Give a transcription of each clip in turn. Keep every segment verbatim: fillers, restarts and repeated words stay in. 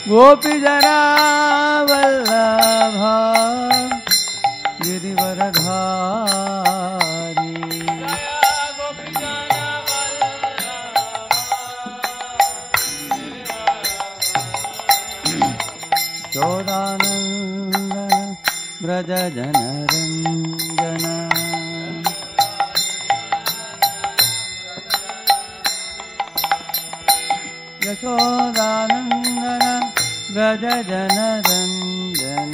गोपीजना वल्लभा गिरिवरधारी यशोदानन्दन व्रज जनरञ्जन यशोदानन्दन व्रज जनरञ्जन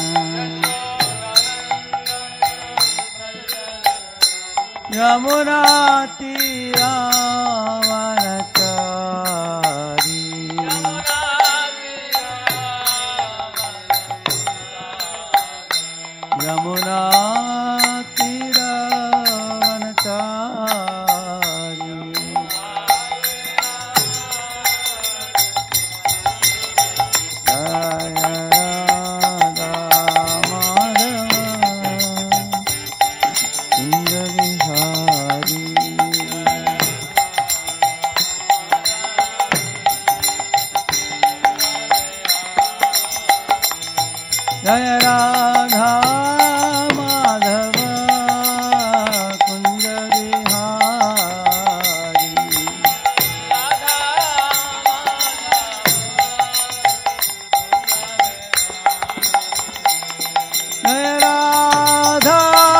यमुना तीरावनचारी यमुना तीरावनचारी जय राधा माधव कुंज विहारी जय राधा माधव कुंज विहारी जय राधा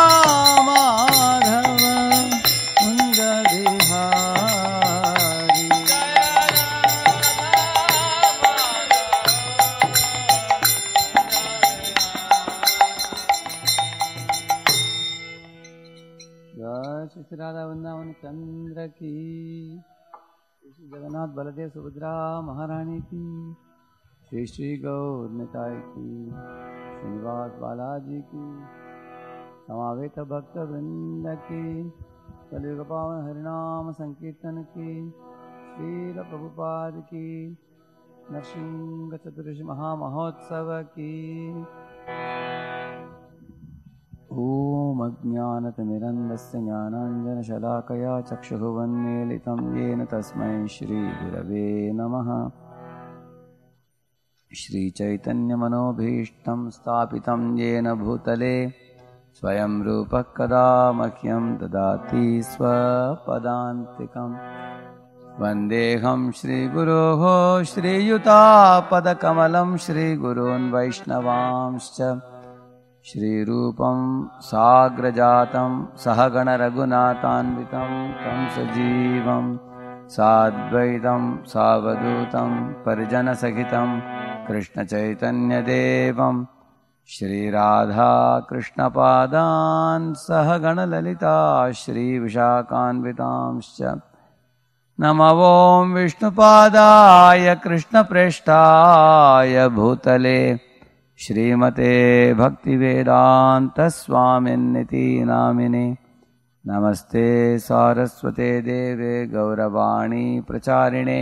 माधव कुंज विहारी जय श्री राधा वृंदावन चंद्र की, श्री जगन्नाथ बलदेव सुभद्रा महारानी की, श्री श्री गौर निताय की, श्रीनिवास बालाजी की, समावेत भक्त वृंद की, कलियुग पावन हरिनाम संकीर्तन की, श्रील प्रभुपाद की, नरसिंह चतुर्दशी महामहोत्सव की। ओम अज्ञानतिमिरन्धस्य ज्ञानाञ्जनशलाकया चक्षुरुन्मीलितं येन तस्मै श्रीगुरवे नमः। श्रीचैतन्यमनोभीष्टं स्थापितं येन भूतले स्वयं रूपः कदा मह्यं ददाति स्वपदान्तिकम्। वन्देऽहं श्रीगुरोः श्रीयुतापदकमलं श्रीगुरून् वैष्णवांश्च श्रीरूपं साग्रजातं सहगणरघुनाथान्वितं तं सजीवं साद्वैतं सावधूतं परिजनसहितं कृष्णचैतन्यदेवं श्रीराधाकृष्णपादान् सहगणललिता श्रीविशाखान्वितांश्च नमो ॐ विष्णुपादाय कृष्णप्रेष्ठाय भूतले श्रीमते भक्तिवेदान्तस्वामिन्निति नामिने। नमस्ते सारस्वते देवे गौरवाणी प्रचारिणे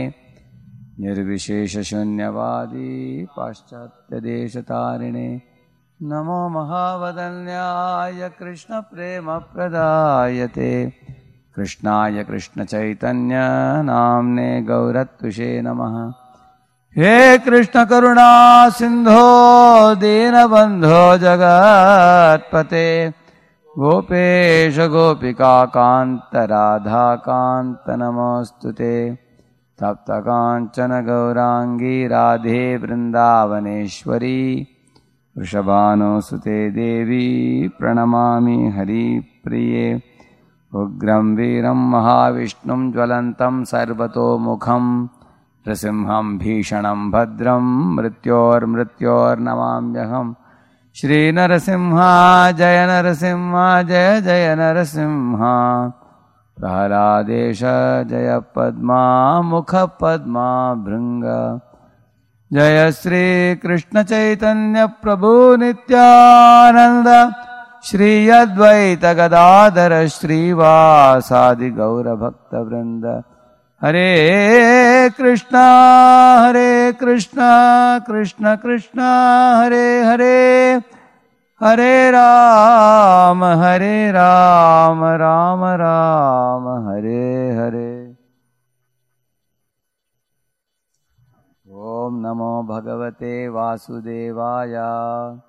निर्विशेषशून्यवादी पाश्चात्यदेशतारिणे। नमो महावदन्याय कृष्णप्रेमप्रदायते कृष्णाय कृष्णचैतन्य नाम्ने गौरत्विषे नमः। हे कृष्ण करुणा सिंधो दीनबंधो जगत्पते गोपेश गोपिका कांत राधा कांत नमोस्तुते। तप्त कांचन गौरांगी राधे वृंदावनेश्वरी वृषभानुसुते देवी प्रणमामि हरिप्रिये। उग्रं वीरं महाविष्णुं ज्वलन्तं सर्वतोमुखं नृसिंहं भीषणं भद्रं मृत्योर्मृत्योर्नमाम्यहम्। श्रीनरसिंह जय नरसिंह जय जय नरसिंह। प्रह्लादेश जय पद्मा मुख पद्मा भृंग। जय श्री कृष्ण चैतन्य प्रभु नित्यानंद श्री अद्वैत गदाधर श्रीवासादि गौर भक्त वृंद। हरे कृष्णा हरे कृष्णा कृष्ण कृष्णा हरे हरे हरे राम हरे राम राम राम हरे हरे। ओम Om Namo Bhagavate Vasudevaya.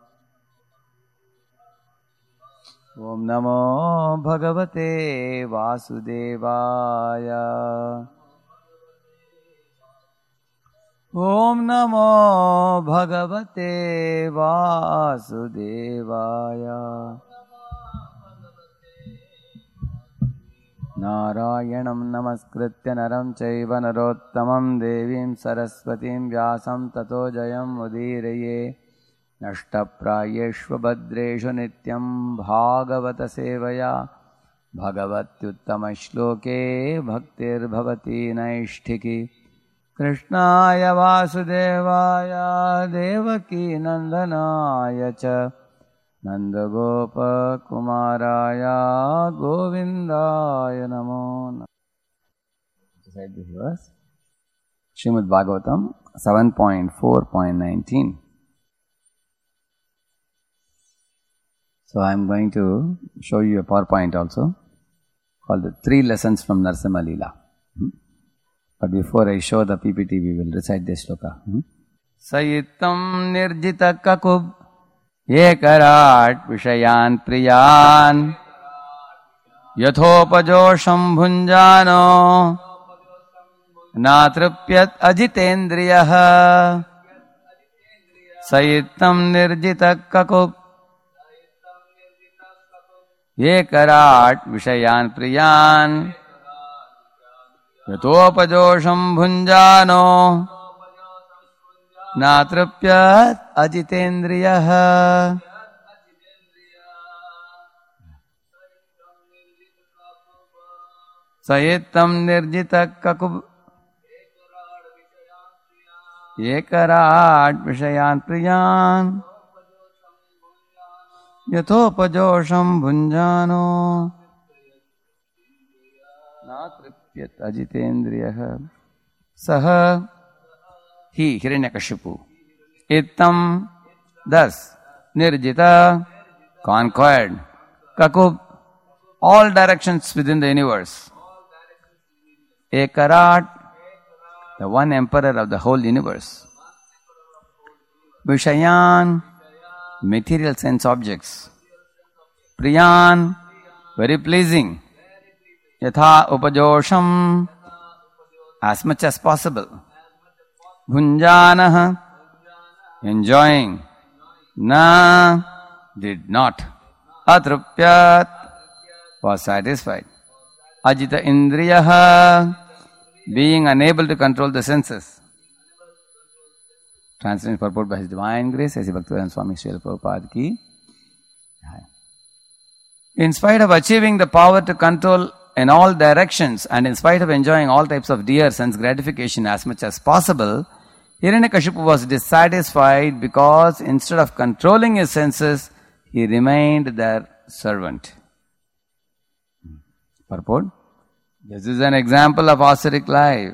Om Namo Bhagavate Vasudevaya. Om Namo Bhagavate Vasudevaya. Narayanam namaskritya naram chaiva narottamam devim saraswatim vyasam tato jayam udiraye. Nashtaprayeshva badreshu nityam bhagavata sevaya. Bhagavatyuttama shloke bhaktir bhavati naishtiki. Krishnaya Vasudevaya Devaki Nandanaya cha Nandagopa Kumaraya Govindaya Namo. Recite this verse. Srimad Bhagavatam seven point four point nineteen. So I am going to show you a PowerPoint also called the three lessons from Narasimha Leela. Hmm? But before I show the P P T, we will recite this shloka. Hmm? Sayitam nirjita kakub ekarat vishayan priyan yathopajosham bhunjano natripyat ajitendriyah. Sayitam nirjita kakub ekarat vishayan priyan yathopajosham bhunjano natripyat ajitendriyah. Sayitam nirjita kakub ekarat vishayan priyan yathopajosham bhunjano natripyat ajitendriyah. Saha, he, Hiranyakashipu, Ittam, thus, Nirjita, conquered, Kakub, all directions within the universe, Ekarat, the one emperor of the whole universe, Vishayan, material sense objects, Priyan, very pleasing, Yatha upajosham, as much as possible, Bhunjanah, enjoying, na, did not, atrupyat, was satisfied, ajita indriyah, being unable to control the senses. Translation purport by His Divine Grace, A C Bhaktivedanta Swami Srila Prabhupada ki. In spite of achieving the power to control in all directions and in spite of enjoying all types of dear sense gratification as much as possible, Hiranyakashipu was dissatisfied because instead of controlling his senses, he remained their servant. Purport. This is an example of asuric life.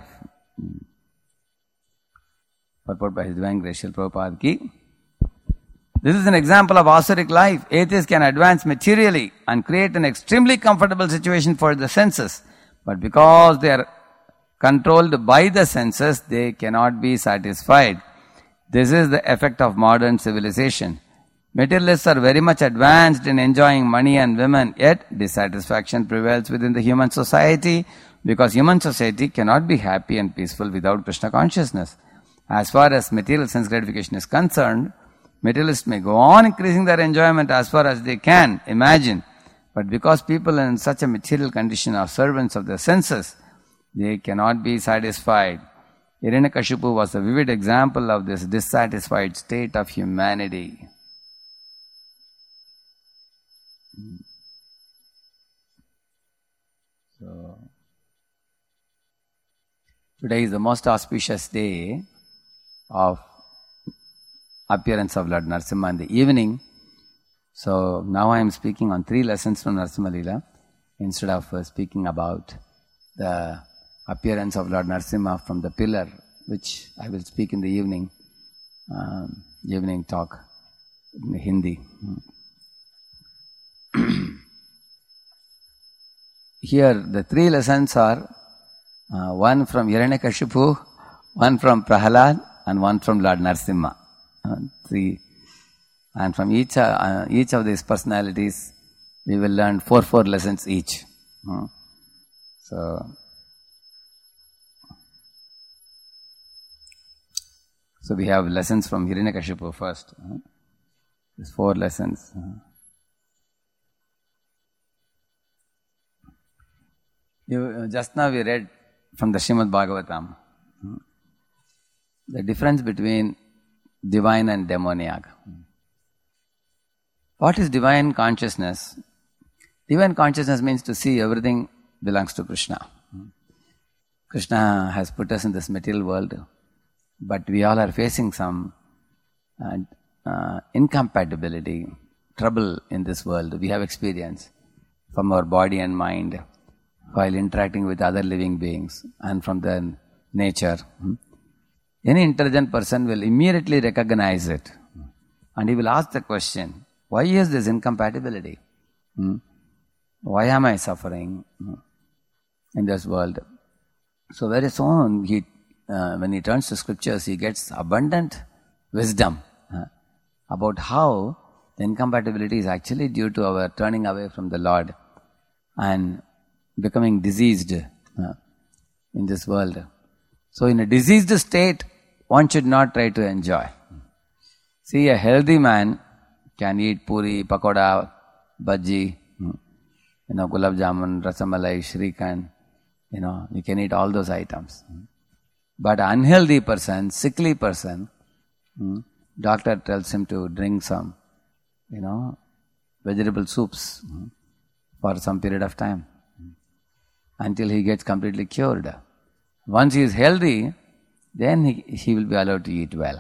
Purport by His Divine Grace Srila Prabhupada ki. This is an example of asuric life. Atheists can advance materially and create an extremely comfortable situation for the senses. But because they are controlled by the senses, they cannot be satisfied. This is the effect of modern civilization. Materialists are very much advanced in enjoying money and women, yet dissatisfaction prevails within the human society because human society cannot be happy and peaceful without Krishna consciousness. As far as material sense gratification is concerned, materialists may go on increasing their enjoyment as far as they can imagine, but because people in such a material condition are servants of their senses, they cannot be satisfied. Hiranyakashipu was a vivid example of this dissatisfied state of humanity. So, today is the most auspicious day of appearance of Lord Narasimha in the evening. So now I am speaking on three lessons from Narasimha Leela instead of uh, speaking about the appearance of Lord Narasimha from the pillar, which I will speak in the evening, um, evening talk in Hindi. Here the three lessons are uh, one from Hiranyakashipu, one from Prahalad and one from Lord Narasimha. Uh, three. And from each, uh, each of these personalities, we will learn four, four lessons each. Uh, so, so we have lessons from Hiranyakashipu first. Uh, There's four lessons. Uh, you, uh, just now we read from the Srimad Bhagavatam uh, the difference between divine and demoniac. What is divine consciousness? Divine consciousness means to see everything belongs to Krishna. Krishna has put us in this material world, but we all are facing some uh, uh, incompatibility, trouble in this world. We have experience from our body and mind while interacting with other living beings and from the nature. Any intelligent person will immediately recognize it and he will ask the question, why is this incompatibility? Hmm? Why am I suffering hmm, in this world? So very soon, he, uh, when he turns to scriptures, he gets abundant wisdom uh, about how the incompatibility is actually due to our turning away from the Lord and becoming diseased uh, in this world. So in a diseased state, one should not try to enjoy. See, a healthy man can eat puri, pakoda, bhaji, you know, gulab jamun, rasamalai, shrikhand, you know, you can eat all those items. But an unhealthy person, sickly person, doctor tells him to drink some, you know, vegetable soups for some period of time until he gets completely cured. Once he is healthy, then he, he will be allowed to eat well.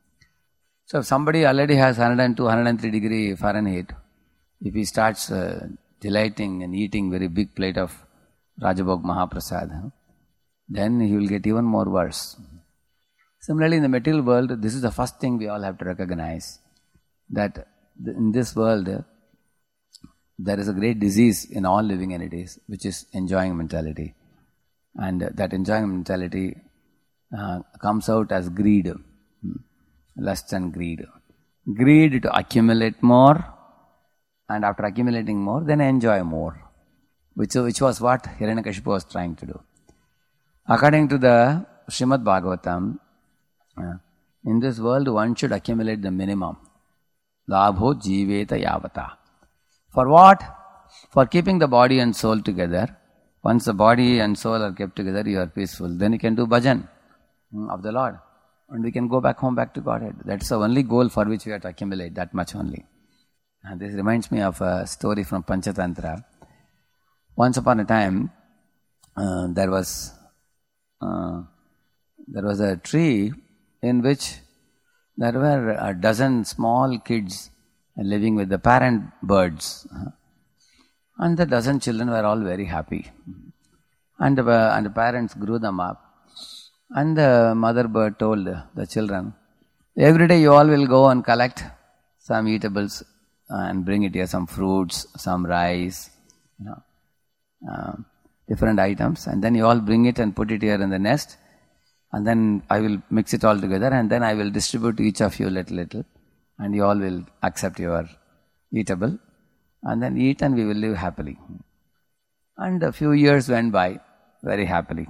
So if somebody already has one oh two, one oh three degree Fahrenheit, if he starts uh, delighting and eating very big plate of Rajabhog Mahaprasad, then he will get even more worse. Similarly, in the material world, this is the first thing we all have to recognize, that in this world, there is a great disease in all living entities, which is enjoying mentality. And that enjoying mentality uh, comes out as greed. Lust and greed. Greed to accumulate more, and after accumulating more, then enjoy more. Which, which was what Hiranyakashipu was trying to do. According to the Srimad Bhagavatam, uh, in this world one should accumulate the minimum. Labho jiveta yavata. For what? For keeping the body and soul together. Once the body and soul are kept together, you are peaceful. Then you can do bhajan of the Lord. And we can go back home, back to Godhead. That's the only goal for which we have to accumulate, that much only. And this reminds me of a story from Panchatantra. Once upon a time, uh, there was uh, there was a tree in which there were a dozen small kids living with the parent birds. And the dozen children were all very happy. And the, and the parents grew them up. And the mother bird told the children, every day you all will go and collect some eatables and bring it here, some fruits, some rice, you know, uh, different items. And then you all bring it and put it here in the nest. And then I will mix it all together and then I will distribute to each of you little, little. And you all will accept your eatable. And then eat and we will live happily. And a few years went by very happily.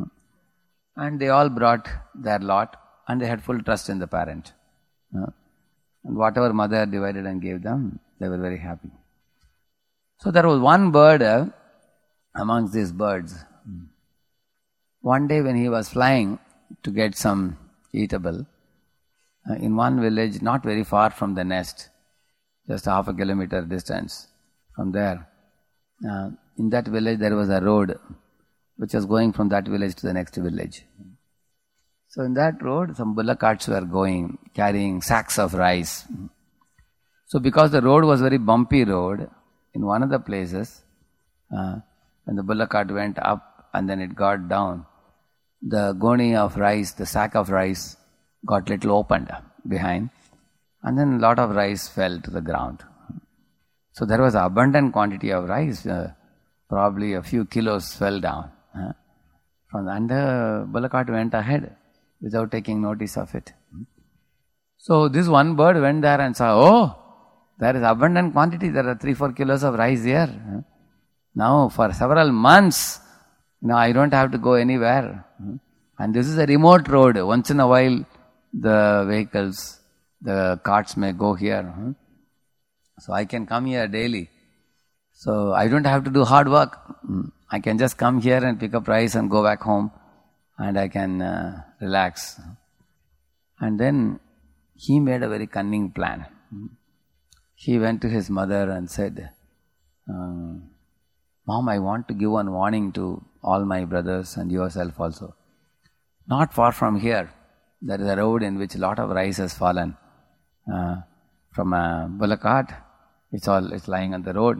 And they all brought their lot and they had full trust in the parent. And whatever mother divided and gave them, they were very happy. So there was one bird uh, amongst these birds. One day when he was flying to get some eatable, uh, in one village not very far from the nest, just half a kilometer distance from there, uh, in that village there was a road which was going from that village to the next village. So in that road, some bullock carts were going, carrying sacks of rice. So because the road was very bumpy road, in one of the places, uh, when the bullock cart went up and then it got down, the goni of rice, the sack of rice, got little opened behind, and then a lot of rice fell to the ground. So there was abundant quantity of rice, uh, probably a few kilos fell down. Uh, from the, and the bullock cart went ahead. without taking notice of it. So this one bird went there and saw, oh, there is abundant quantity. There are three, four kilos of rice here. Now for several months, now I don't have to go anywhere. And this is a remote road. Once in a while, the vehicles, the carts may go here. So I can come here daily. So I don't have to do hard work. I can just come here and pick up rice and go back home. And I can uh, relax. And then he made a very cunning plan. He went to his mother and said, um, Mom, I want to give one warning to all my brothers and yourself also. Not far from here, there is a road in which a lot of rice has fallen uh, from a bullock cart. It's all it's lying on the road.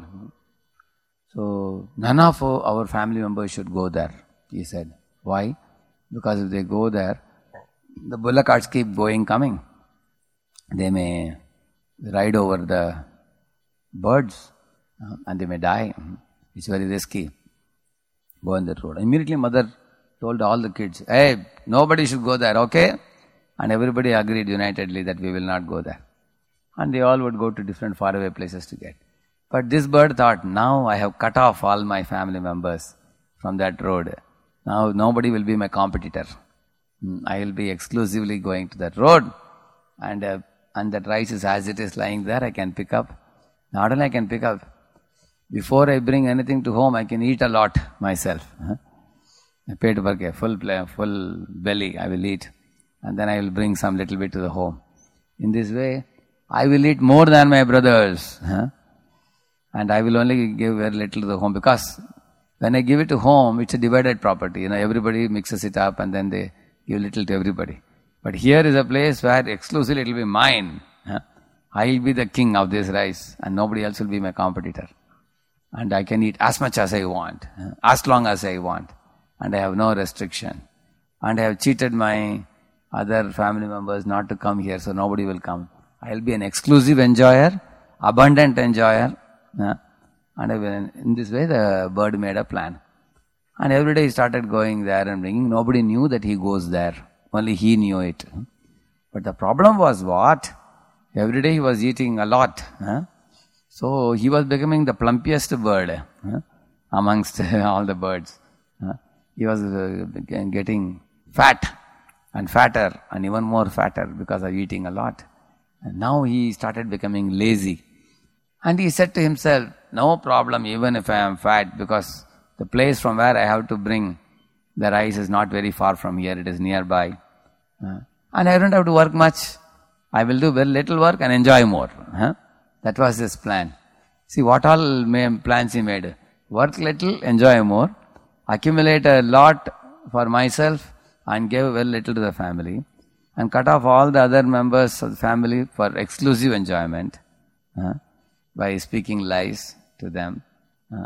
So none of our family members should go there, he said. Why? Because if they go there, the bullock carts keep going, coming. They may ride over the birds uh, and they may die. It's very risky. Go on that road. Immediately mother told all the kids, hey, nobody should go there, okay? And everybody agreed unitedly that we will not go there. And they all would go to different faraway places to get. But this bird thought, now I have cut off all my family members from that road. Now nobody will be my competitor. I will be exclusively going to that road. And uh, and that rice is as it is lying there, I can pick up. Not only I can pick up, before I bring anything to home, I can eat a lot myself. I paid for a full, full belly, I will eat. And then I will bring some little bit to the home. In this way, I will eat more than my brothers. Huh? And I will only give very little to the home, because when I give it to home, it's a divided property. You know, everybody mixes it up and then they give little to everybody. But here is a place where exclusively it will be mine. Huh? I will be the king of this rice and nobody else will be my competitor. And I can eat as much as I want, huh? as long as I want. And I have no restriction. And I have cheated my other family members not to come here, so nobody will come. I will be an exclusive enjoyer, abundant enjoyer. Huh? And I will, in this way the bird made a plan. And every day he started going there and bringing. Nobody knew that he goes there. Only he knew it. But the problem was what? Every day he was eating a lot. Huh? So he was becoming the plumpiest bird huh? amongst all the birds. Huh? He was uh, getting fat and fatter and even more fatter because of eating a lot. And now he started becoming lazy. And he said to himself, no problem even if I am fat, because the place from where I have to bring the rice is not very far from here, it is nearby. Uh, and I don't have to work much. I will do very little work and enjoy more. Huh? That was his plan. See what all plans he made. Work little, enjoy more. Accumulate a lot for myself and give very little to the family. And cut off all the other members of the family for exclusive enjoyment. Uh, by speaking lies to them. Uh,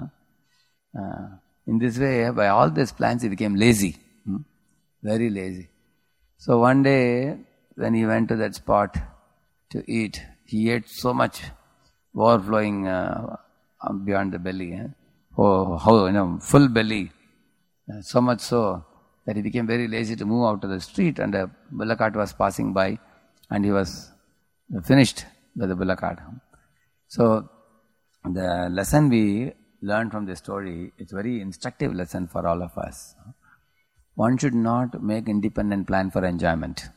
uh, in this way, by all these plans, he became lazy. Hmm? Very lazy. So one day, when he went to that spot to eat, he ate so much overflowing uh, beyond the belly. Eh? Oh, oh, you know, full belly. Uh, so much so that he became very lazy to move out to the street, and a bullock cart was passing by and he was finished with the bullock cart. So the lesson we learned from this story, it's a very instructive lesson for all of us. One should not make independent plan for enjoyment.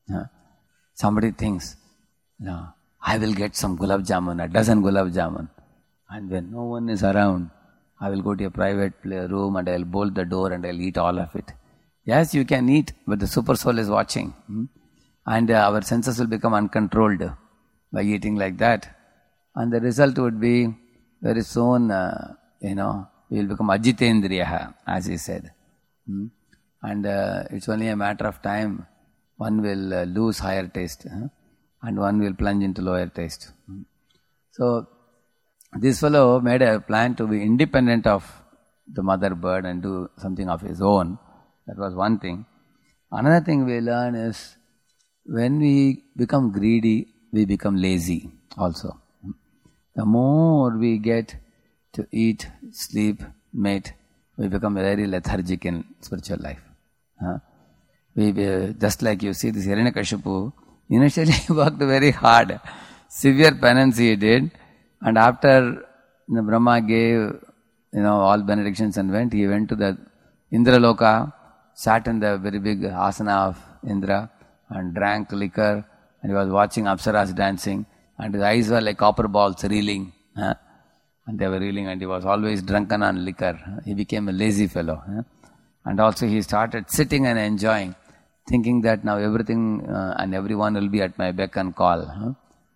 Somebody thinks, no, I will get some gulab jamun, a dozen gulab jamun, and when no one is around, I will go to a private room and I will bolt the door and I will eat all of it. Yes, you can eat, but the super soul is watching. Hmm? And uh, our senses will become uncontrolled by eating like that. And the result would be, very soon, uh, you know, we will become ajitendriyaha, as he said. Hmm? And uh, it's only a matter of time, one will uh, lose higher taste, huh? and one will plunge into lower taste. Hmm? So, this fellow made a plan to be independent of the mother bird and do something of his own. That was one thing. Another thing we learn is, when we become greedy, we become lazy also. The more we get to eat, sleep, mate, we become very lethargic in spiritual life. Huh? We, we, just like you see this Hiranyakashipu, initially he worked very hard. Severe penance he did. And after the Brahma gave, you know, all benedictions and went, he went to the Indraloka, sat in the very big asana of Indra and drank liquor, and he was watching Apsaras dancing, and his eyes were like copper balls reeling. Huh? And they were reeling, and he was always drunken on liquor. He became a lazy fellow. Huh? And also he started sitting and enjoying, thinking that now everything uh, and everyone will be at my beck and call. Huh?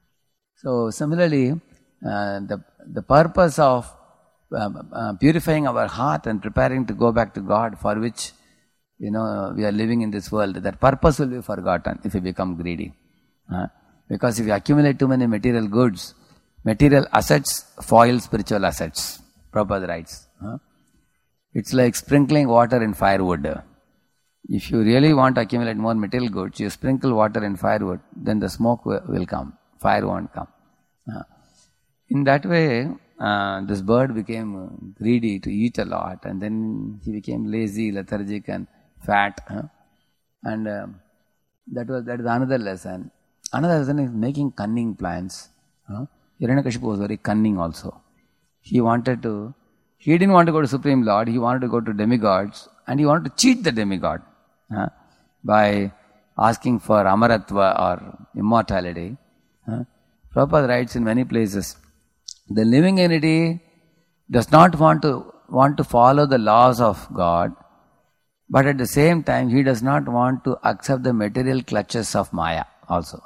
So similarly, uh, the, the purpose of uh, uh, purifying our heart and preparing to go back to God, for which, you know, we are living in this world, that purpose will be forgotten if we become greedy. Uh, because if you accumulate too many material goods, material assets foil spiritual assets. Prabhupada writes. Uh, it's like sprinkling water in firewood. If you really want to accumulate more material goods, you sprinkle water in firewood, then the smoke will come. Fire won't come. Uh, in that way, uh, this bird became greedy to eat a lot, and then he became lazy, lethargic, and fat. Uh, and uh, that was that is another lesson. Another lesson is making cunning plans. Uh, Hiranyakashipu was very cunning also. He wanted to, he didn't want to go to Supreme Lord, he wanted to go to demigods, and he wanted to cheat the demigod uh, by asking for amaratva or immortality. Uh, Prabhupada writes in many places, the living entity does not want to want to follow the laws of God, but at the same time he does not want to accept the material clutches of Maya also.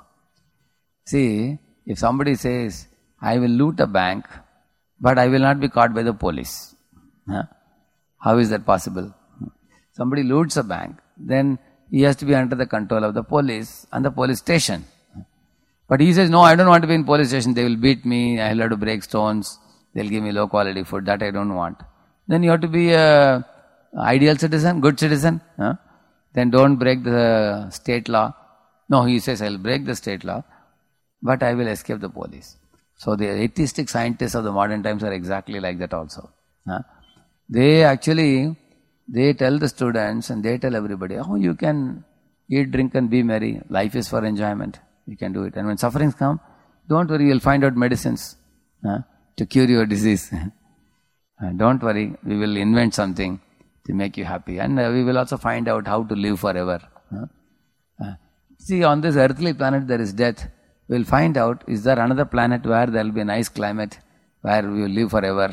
See, if somebody says, I will loot a bank, but I will not be caught by the police. Huh? How is that possible? Somebody loots a bank, then he has to be under the control of the police and the police station. But he says, no, I don't want to be in police station. They will beat me. I will have to break stones. They'll give me low quality food. That I don't want. Then you have to be a ideal citizen, good citizen. Huh? Then don't break the state law. No, he says, I will break the state law, but I will escape the police. So the atheistic scientists of the modern times are exactly like that also. Huh? They actually, they tell the students and they tell everybody, oh, you can eat, drink and be merry. Life is for enjoyment. You can do it. And when sufferings come, don't worry, you'll find out medicines uh, to cure your disease. uh, don't worry, we will invent something to make you happy. And uh, we will also find out how to live forever. Uh, uh, see, on this earthly planet there is death. We'll find out, is there another planet where there will be a nice climate, where we will live forever.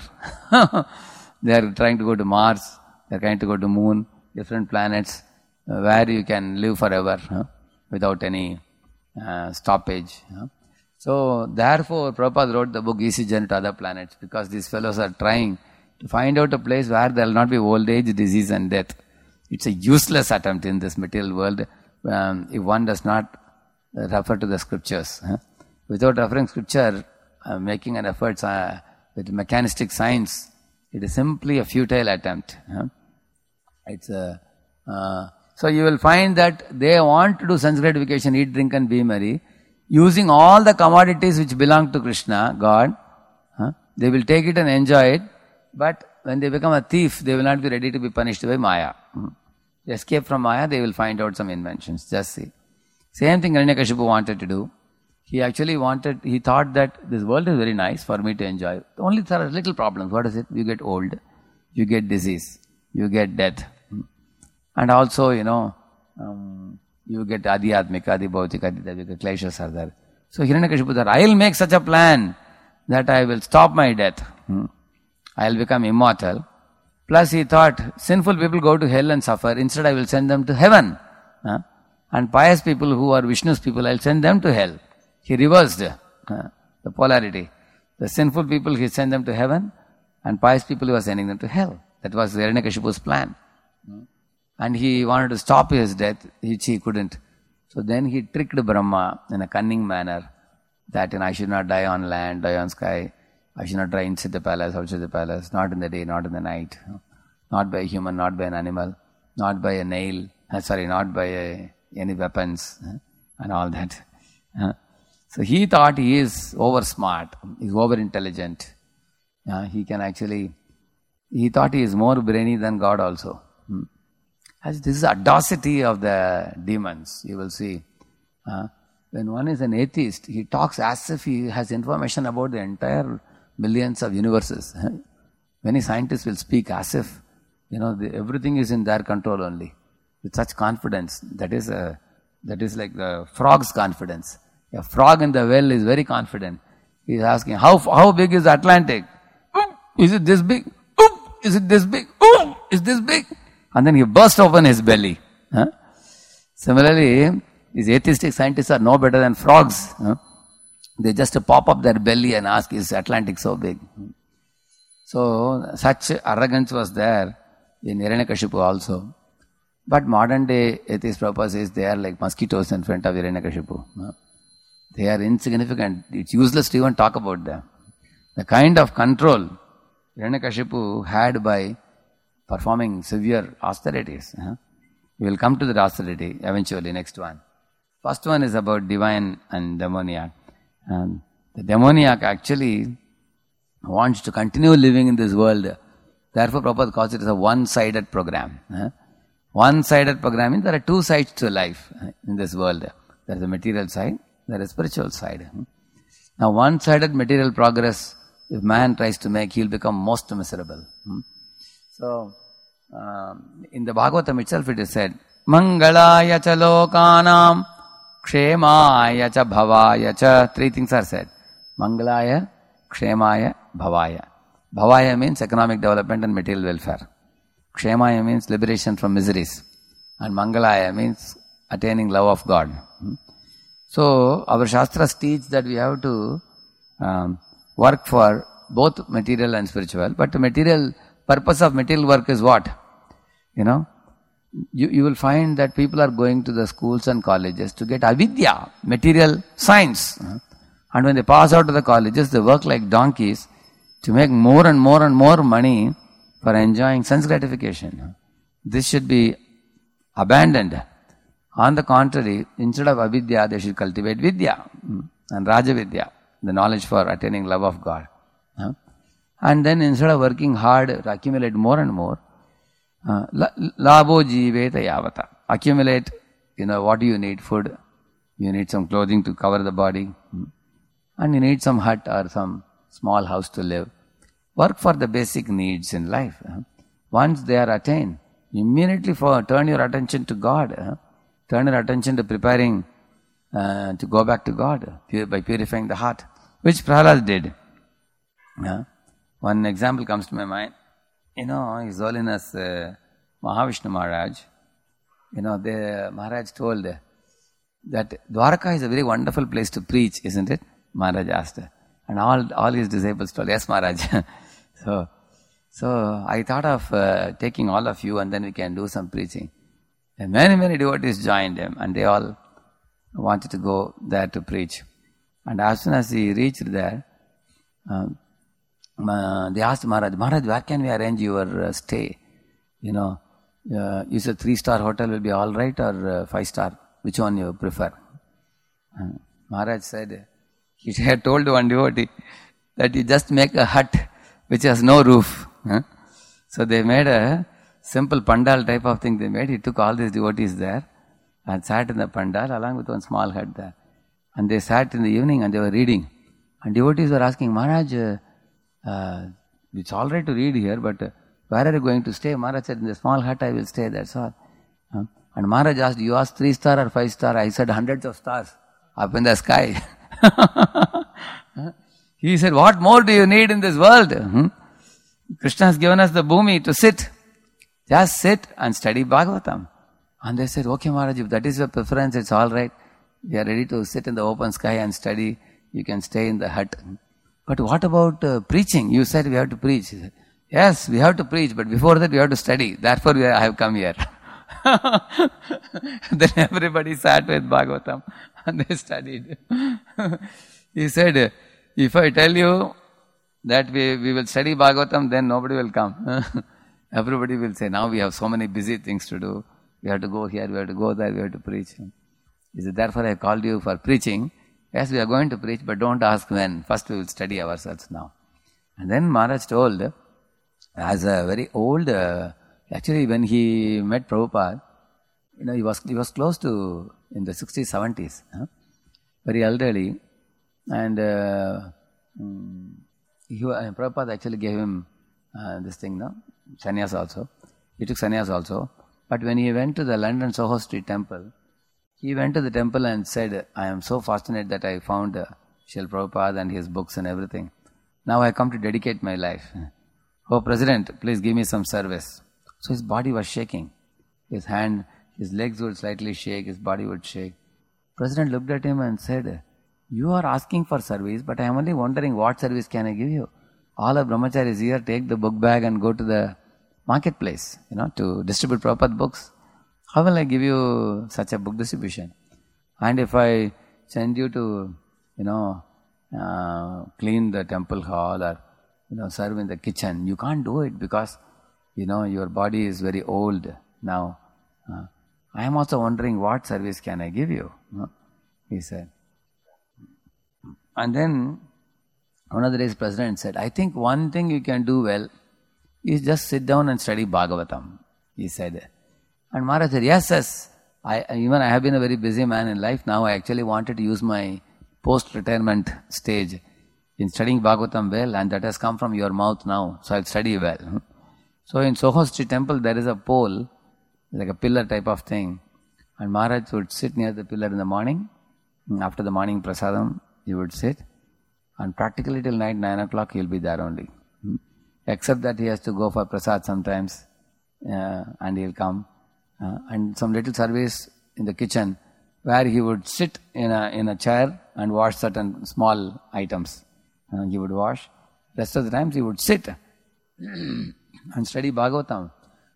They are trying to go to Mars, they are trying to go to Moon, different planets, uh, where you can live forever uh, without any Uh, stoppage. Uh. So, therefore, Prabhupada wrote the book Easy Journey to Other Planets, because these fellows are trying to find out a place where there will not be old age, disease and death. It's a useless attempt in this material world um, if one does not uh, refer to the scriptures. Uh. Without referring scripture, uh, making an effort uh, with mechanistic science, it is simply a futile attempt. Uh. It's a uh, So you will find that they want to do sense gratification, eat, drink and be merry, using all the commodities which belong to Krishna, God. Huh? They will take it and enjoy it, but when they become a thief, they will not be ready to be punished by Maya. Hmm. To escape from Maya, they will find out some inventions. Just see. Same thing Hiranyakashipu wanted to do. He actually wanted, he thought that this world is very nice for me to enjoy. Only there are little problems. What is it? You get old, you get disease, you get death. And also, you know, um, you get adhyatmika, adhibhautika, adhidavika, kleshas are there. So Hiranyakashipu said, I will make such a plan that I will stop my death. Hmm. I will become immortal. Plus he thought, sinful people go to hell and suffer. Instead I will send them to heaven. Huh? And pious people who are Vishnu's people, I will send them to hell. He reversed uh, the polarity. The sinful people, he sent them to heaven. And pious people, he was sending them to hell. That was Hiranyakashipu's plan. Hmm. And he wanted to stop his death, which he couldn't. So then he tricked Brahma in a cunning manner that you know, I should not die on land, die on sky. I should not die inside the palace, outside the palace, not in the day, not in the night. Not by a human, not by an animal, not by a nail, uh, sorry, not by a, any weapons uh, and all that. Uh, so he thought he is over smart, he is over intelligent. Uh, he can actually, he thought he is more brainy than God also. Hmm. As this is audacity of the demons, you will see. Uh, when one is an atheist, he talks as if he has information about the entire millions of universes. Many scientists will speak as if, you know, the, everything is in their control only. With such confidence. That is a, that is like the frog's confidence. A frog in the well is very confident. He is asking, how, how big is the Atlantic? Is it this big? Is it this big? Is this big? And then he burst open his belly. Huh? Similarly, these atheistic scientists are no better than frogs. Huh? They just pop up their belly and ask, is Atlantic so big? So, such arrogance was there in Hiranyakashipu also. But modern day atheist Prabhupada says they are like mosquitoes in front of Hiranyakashipu. Huh? They are insignificant. It's useless to even talk about them. The kind of control Hiranyakashipu had by performing severe austerities. Huh? We will come to the austerity eventually, next one. First one is about divine and demoniac. Um, the demoniac actually wants to continue living in this world. Therefore, Prabhupada calls it as a one-sided program. Huh? One-sided program means there are two sides to life in this world. There is a material side, there is a spiritual side. Now, one-sided material progress, if man tries to make, he will become most miserable. So, um, in the Bhagavatam itself it is said, Mangalaya cha lokanam, Kshemaya cha bhavaya cha. Three things are said. Mangalaya, Kshemaya, Bhavaya. Bhavaya means economic development and material welfare. Kshemaya means liberation from miseries. And Mangalaya means attaining love of God. So, our Shastras teach that we have to um, work for both material and spiritual. But the material, purpose of material work is what? You know, you, you will find that people are going to the schools and colleges to get avidya, material science. And when they pass out of the colleges, they work like donkeys to make more and more and more money for enjoying sense gratification. This should be abandoned. On the contrary, instead of avidya, they should cultivate vidya and rajavidya, the knowledge for attaining love of God. And then instead of working hard to accumulate more and more, labo jiveta yavata. Accumulate, you know, what do you need? Food. You need some clothing to cover the body. And you need some hut or some small house to live. Work for the basic needs in life. Once they are attained, immediately for, turn your attention to God. Turn your attention to preparing uh, to go back to God by purifying the heart, which Prahlad did. Uh, one example comes to my mind. You know, His Holiness uh, Mahavishnu Maharaj, you know, the Maharaj told that Dwarka is a very wonderful place to preach, isn't it? Maharaj asked. And all, all his disciples told, yes, Maharaj. so, so I thought of uh, taking all of you and then we can do some preaching. And many, many devotees joined him and they all wanted to go there to preach. And as soon as he reached there, um, uh, they asked Maharaj, Maharaj, where can we arrange your uh, stay? You know, uh, is a three-star hotel will be all right or uh, five-star? Which one you prefer? Uh, Maharaj said, he had told one devotee that you just make a hut which has no roof. Huh? So they made a simple pandal type of thing they made. He took all these devotees there and sat in the pandal along with one small hut there. And they sat in the evening and they were reading. And devotees were asking, Maharaj, uh, uh, it's all right to read here, but uh, where are you going to stay? Maharaj said, in the small hut I will stay, that's all. Huh? And Maharaj asked, you asked three star or five star? I said hundreds of stars up in the sky. He said, what more do you need in this world? Hmm? Krishna has given us the bhumi to sit. Just sit and study Bhagavatam. And they said, okay Maharaj, if that is your preference, it's all right. We are ready to sit in the open sky and study. You can stay in the hut. But what about uh, preaching? You said we have to preach. He said, yes, we have to preach, but before that we have to study. Therefore we are, I have come here. Then everybody sat with Bhagavatam and they studied. He said, if I tell you that we, we will study Bhagavatam, then nobody will come. Everybody will say, now we have so many busy things to do. We have to go here, we have to go there, we have to preach. He said, therefore I called you for preaching. Yes, we are going to preach, but don't ask when. First we will study ourselves now. And then Maharaj told, as a very old uh, Actually, when he met Prabhupada, you know, he was he was close to, in the sixties, seventies, huh? Very elderly, and uh, um, he, uh, Prabhupada actually gave him uh, this thing, no? Sannyas also. He took sannyas also. But when he went to the London Soho Street temple, he went to the temple and said, I am so fortunate that I found uh, Srila Prabhupada and his books and everything. Now I come to dedicate my life. Oh, President, please give me some service. So his body was shaking. His hand, his legs would slightly shake, his body would shake. President looked at him and said, you are asking for service, but I am only wondering what service can I give you. All of brahmacharis here, take the book bag and go to the marketplace, you know, to distribute Prabhupada books. How will I give you such a book distribution? And if I send you to, you know, uh, clean the temple hall or, you know, serve in the kitchen, you can't do it because, you know, your body is very old now. Uh, I am also wondering what service can I give you, uh, he said. And then one of the days President said, I think one thing you can do well is just sit down and study Bhagavatam, he said. And Maharaj said, yes, yes, I, even I have been a very busy man in life. Now I actually wanted to use my post-retirement stage in studying Bhagavatam well, and that has come from your mouth now, so I'll study well. So in Soho Street Temple, there is a pole, like a pillar type of thing, and Maharaj would sit near the pillar in the morning. After the morning prasadam, he would sit, and practically till night, nine o'clock, he'll be there only. Except that he has to go for prasad sometimes, uh, and he'll come. Uh, and some little service in the kitchen, where he would sit in a in a chair and wash certain small items. Uh, he would wash. Rest of the times he would sit and study Bhagavatam.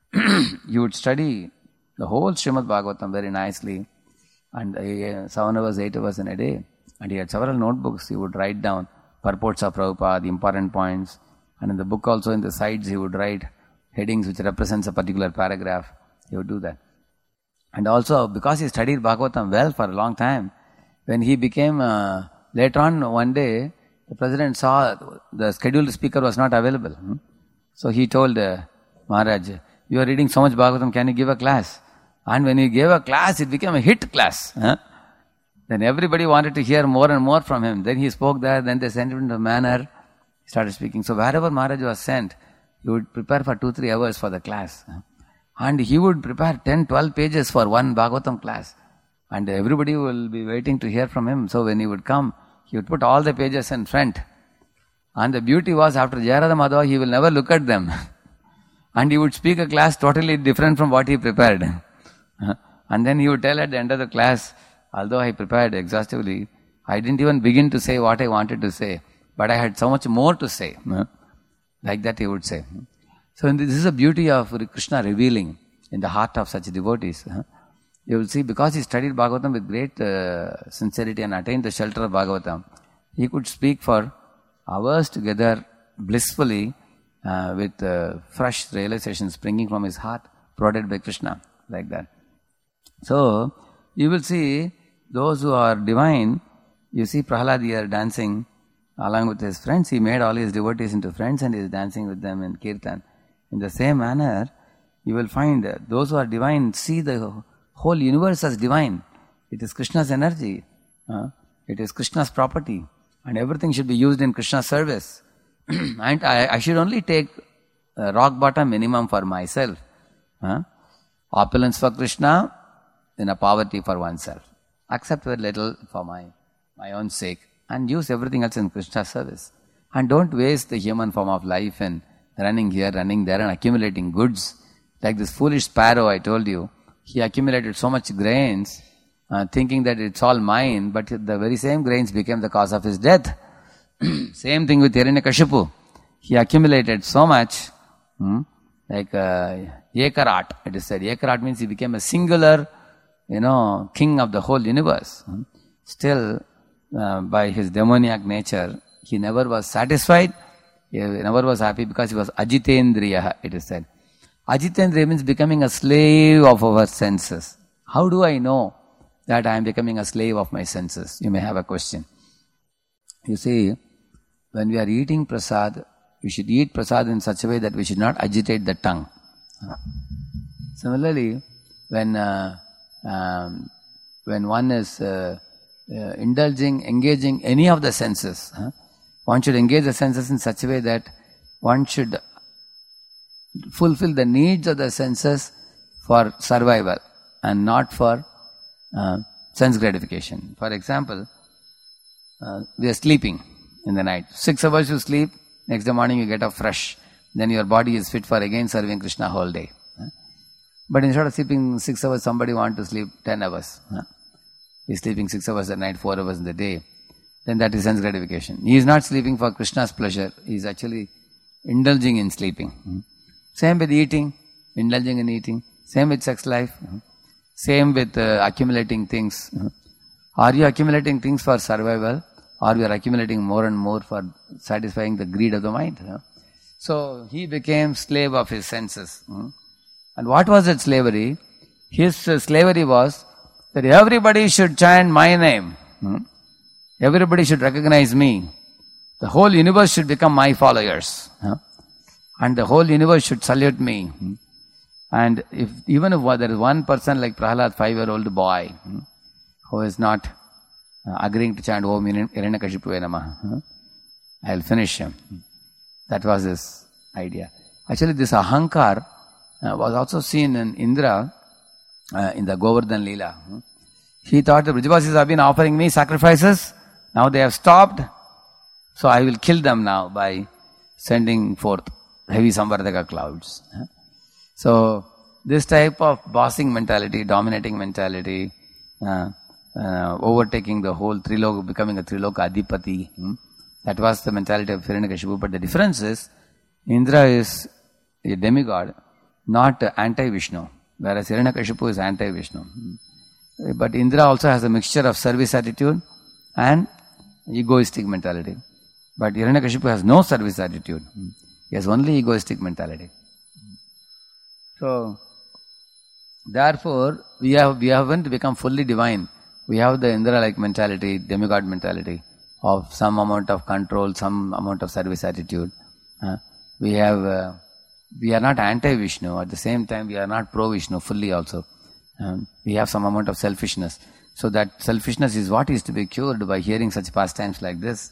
He would study the whole Srimad Bhagavatam very nicely, and uh, seven hours, eight hours in a day. And he had several notebooks. He would write down purports of Prabhupada, the important points, and in the book also in the sides he would write headings which represents a particular paragraph. He would do that. And also, because he studied Bhagavatam well for a long time, when he became, uh, later on one day, the President saw the scheduled speaker was not available. Hmm? So he told uh, Maharaj, you are reading so much Bhagavatam, can you give a class? And when he gave a class, it became a hit class. Huh? Then everybody wanted to hear more and more from him. Then he spoke there, then they sent him into Manor, he started speaking. So wherever Maharaj was sent, he would prepare for two, three hours for the class. Huh? And he would prepare ten, twelve pages for one Bhagavatam class. And everybody will be waiting to hear from him. So when he would come, he would put all the pages in front. And the beauty was, after Jayarada Madhava, he will never look at them. And he would speak a class totally different from what he prepared. And then he would tell at the end of the class, although I prepared exhaustively, I didn't even begin to say what I wanted to say. But I had so much more to say. Like that he would say. So this is the beauty of Krishna revealing in the heart of such devotees. You will see, because he studied Bhagavatam with great uh, sincerity and attained the shelter of Bhagavatam, he could speak for hours together blissfully uh, with uh, fresh realizations springing from his heart, prodded by Krishna, like that. So, you will see those who are divine, you see Prahlad here dancing along with his friends. He made all his devotees into friends and he is dancing with them in Kirtan. In the same manner, you will find those who are divine see the whole universe as divine. It is Krishna's energy. Uh, it is Krishna's property. And everything should be used in Krishna's service. And I, I should only take uh, rock bottom minimum for myself. Uh, opulence for Krishna, then a poverty for oneself. Accept very little for my, my own sake. And use everything else in Krishna's service. And don't waste the human form of life and running here, running there and accumulating goods. Like this foolish sparrow I told you, he accumulated so much grains, uh, thinking that it's all mine, but the very same grains became the cause of his death. Same thing with Hiranyakashipu. He accumulated so much, hmm, like uh, Ekarat, it is said. Ekarat means he became a singular, you know, king of the whole universe. Hmm. Still, uh, by his demoniac nature, he never was satisfied. He never was happy because he was Ajitendriya, it is said. Ajitendriya means becoming a slave of our senses. How do I know that I am becoming a slave of my senses? You may have a question. You see, when we are eating prasad, we should eat prasad in such a way that we should not agitate the tongue. Similarly, when uh, um, when one is uh, uh, indulging, engaging any of the senses, huh? one should engage the senses in such a way that one should fulfill the needs of the senses for survival and not for uh, sense gratification. For example, uh, we are sleeping in the night. Six hours you sleep, next day morning you get up fresh. Then your body is fit for again serving Krishna whole day. Huh? But instead of sleeping six hours, somebody wants to sleep ten hours. Huh? He's sleeping six hours at night, four hours in the day. Then that is sense gratification. He is not sleeping for Krishna's pleasure. He is actually indulging in sleeping. Hmm? Same with eating, indulging in eating. Same with sex life. Hmm? Same with uh, accumulating things. Hmm? Are you accumulating things for survival, or you are accumulating more and more for satisfying the greed of the mind? Huh? So he became slave of his senses. Hmm? And what was that slavery? His uh, slavery was that everybody should chant my name. Hmm? Everybody should recognize me. The whole universe should become my followers. Huh? And the whole universe should salute me. Hmm? And if even if there is one person like Prahlad, five-year-old boy, hmm, who is not uh, agreeing to chant Om Hiranyakashipuve Namah, huh? I'll finish him. That was his idea. Actually, this ahankar uh, was also seen in Indra uh, in the Govardhan Leela. Hmm? He thought the Brijabasis have been offering me sacrifices. Now they have stopped. So I will kill them now by sending forth heavy Samvardhaka clouds. Huh? So this type of bossing mentality, dominating mentality, uh, uh, overtaking the whole Triloka, becoming a Triloka Adhipati, hmm? that was the mentality of Hiranyakashipu. But the difference is, Indra is a demigod, not anti-Vishnu, whereas Hiranyakashipu is anti-Vishnu. Hmm? But Indra also has a mixture of service attitude and egoistic mentality. But Hiranyakashipu has no service attitude. Hmm? He has only egoistic mentality. So, therefore, we have we haven't become fully divine. We have the Indra-like mentality, demigod mentality of some amount of control, some amount of service attitude. Uh, we have uh, we are not anti-Vishnu. At the same time, we are not pro-Vishnu fully also. Um, we have some amount of selfishness. So that selfishness is what is to be cured by hearing such pastimes like this.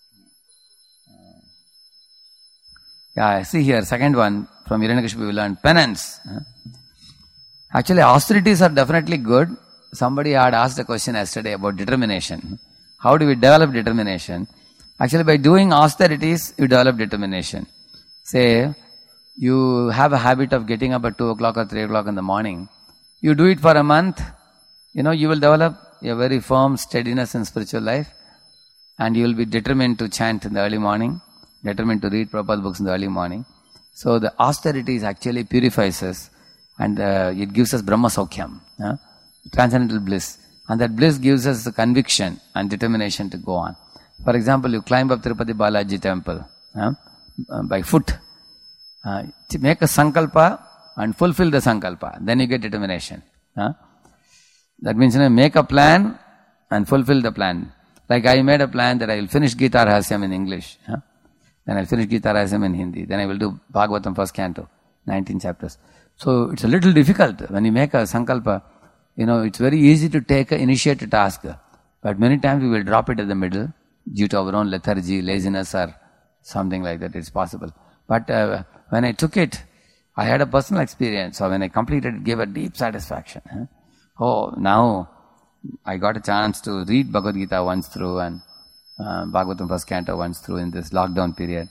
Yeah, see here, second one from Hiranyakashipu we learned penance. Actually, austerities are definitely good. Somebody had asked a question yesterday about determination. How do we develop determination? Actually, by doing austerities, you develop determination. Say, you have a habit of getting up at two o'clock or three o'clock in the morning. You do it for a month, you know, you will develop a very firm steadiness in spiritual life, and you will be determined to chant in the early morning, determined to read Prabhupada books in the early morning. So the austerities actually purifies us, and uh, it gives us Brahma Saukyam, uh, transcendental bliss. And that bliss gives us the conviction and determination to go on. For example, you climb up Tirupati Balaji temple uh, by foot. Uh, make a sankalpa and fulfill the sankalpa. Then you get determination. Uh. That means, you know, make a plan and fulfill the plan. Like I made a plan that I will finish Gita Rahasyam in English. Uh. Then I will finish Gita Rahasyam in Hindi. Then I will do Bhagavatam first canto, nineteen chapters. So it's a little difficult when you make a sankalpa. You know, it's very easy to take an initiate a task, but many times we will drop it at the middle due to our own lethargy, laziness, or something like that. It's possible. But uh, when I took it, I had a personal experience. So when I completed it, it gave a deep satisfaction. Huh? Oh, now I got a chance to read Bhagavad Gita once through and uh, Bhagavatam first canto once through in this lockdown period.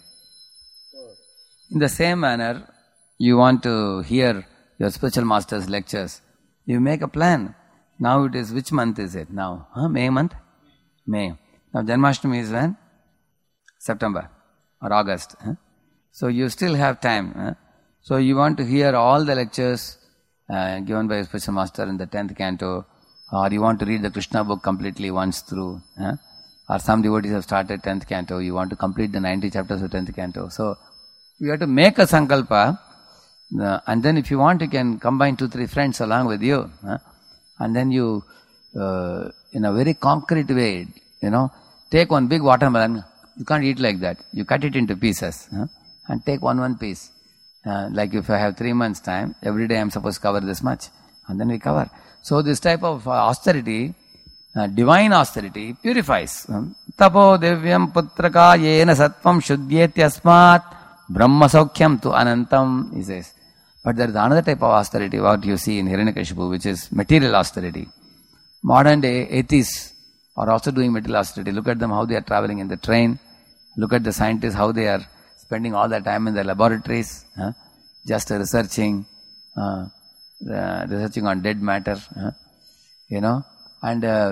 In the same manner, you want to hear your spiritual master's lectures. You make a plan. Now it is, which month is it now? Huh? May month? May. Now Janmashtami is when? September or August. Huh? So you still have time. Huh? So you want to hear all the lectures uh, given by a spiritual master in the tenth canto, or you want to read the Krishna book completely once through. Huh? Or some devotees have started tenth canto, you want to complete the ninety chapters of tenth canto. So you have to make a sankalpa. Uh, and then if you want, you can combine two, three friends along with you. Huh? And then you, uh, in a very concrete way, you know, take one big watermelon. You can't eat like that. You cut it into pieces. Huh? And take one, one piece. Uh, like if I have three months time, every day I'm supposed to cover this much. And then we cover. So this type of uh, austerity, uh, divine austerity, purifies. Tapo devyam putraka yena sattvam shuddhyetyasmat brahma saukyam tu anantam, he says. But there is another type of austerity, what you see in Hiranyakashipu, which is material austerity. Modern day atheists are also doing material austerity. Look at them, how they are traveling in the train. Look at the scientists, how they are spending all their time in their laboratories, huh? just researching, uh, uh, researching on dead matter, huh? you know. And uh,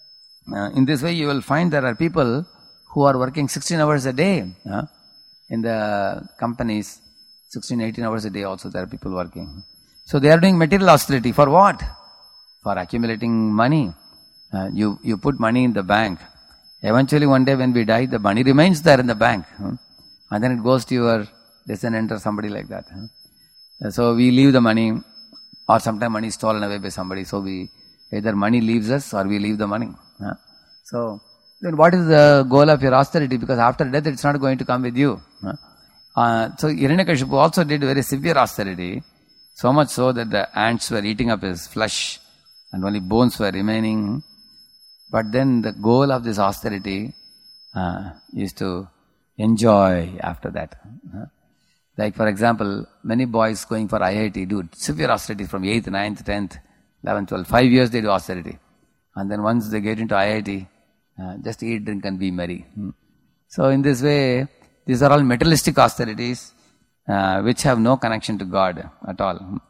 uh, in this way, you will find there are people who are working sixteen hours a day huh? in the companies. sixteen, eighteen hours a day also there are people working. So they are doing material austerity for what? For accumulating money. Uh, you, you put money in the bank. Eventually one day when we die, the money remains there in the bank. Huh? And then it goes to your descendant or somebody like that. Huh? So we leave the money, or sometimes money is stolen away by somebody. So we, either money leaves us or we leave the money. Huh? So then what is the goal of your austerity? Because after death it's not going to come with you. Huh? Uh, so Hiranyakashipu also did very severe austerity, so much so that the ants were eating up his flesh and only bones were remaining. But then the goal of this austerity uh, is to enjoy after that. Uh, like for example, many boys going for I I T do severe austerity from eighth, ninth, tenth, eleventh, twelfth. Five years they do austerity. And then once they get into I I T, uh, just eat, drink and be merry. Hmm. So in this way, these are all materialistic austerities uh, which have no connection to God at all.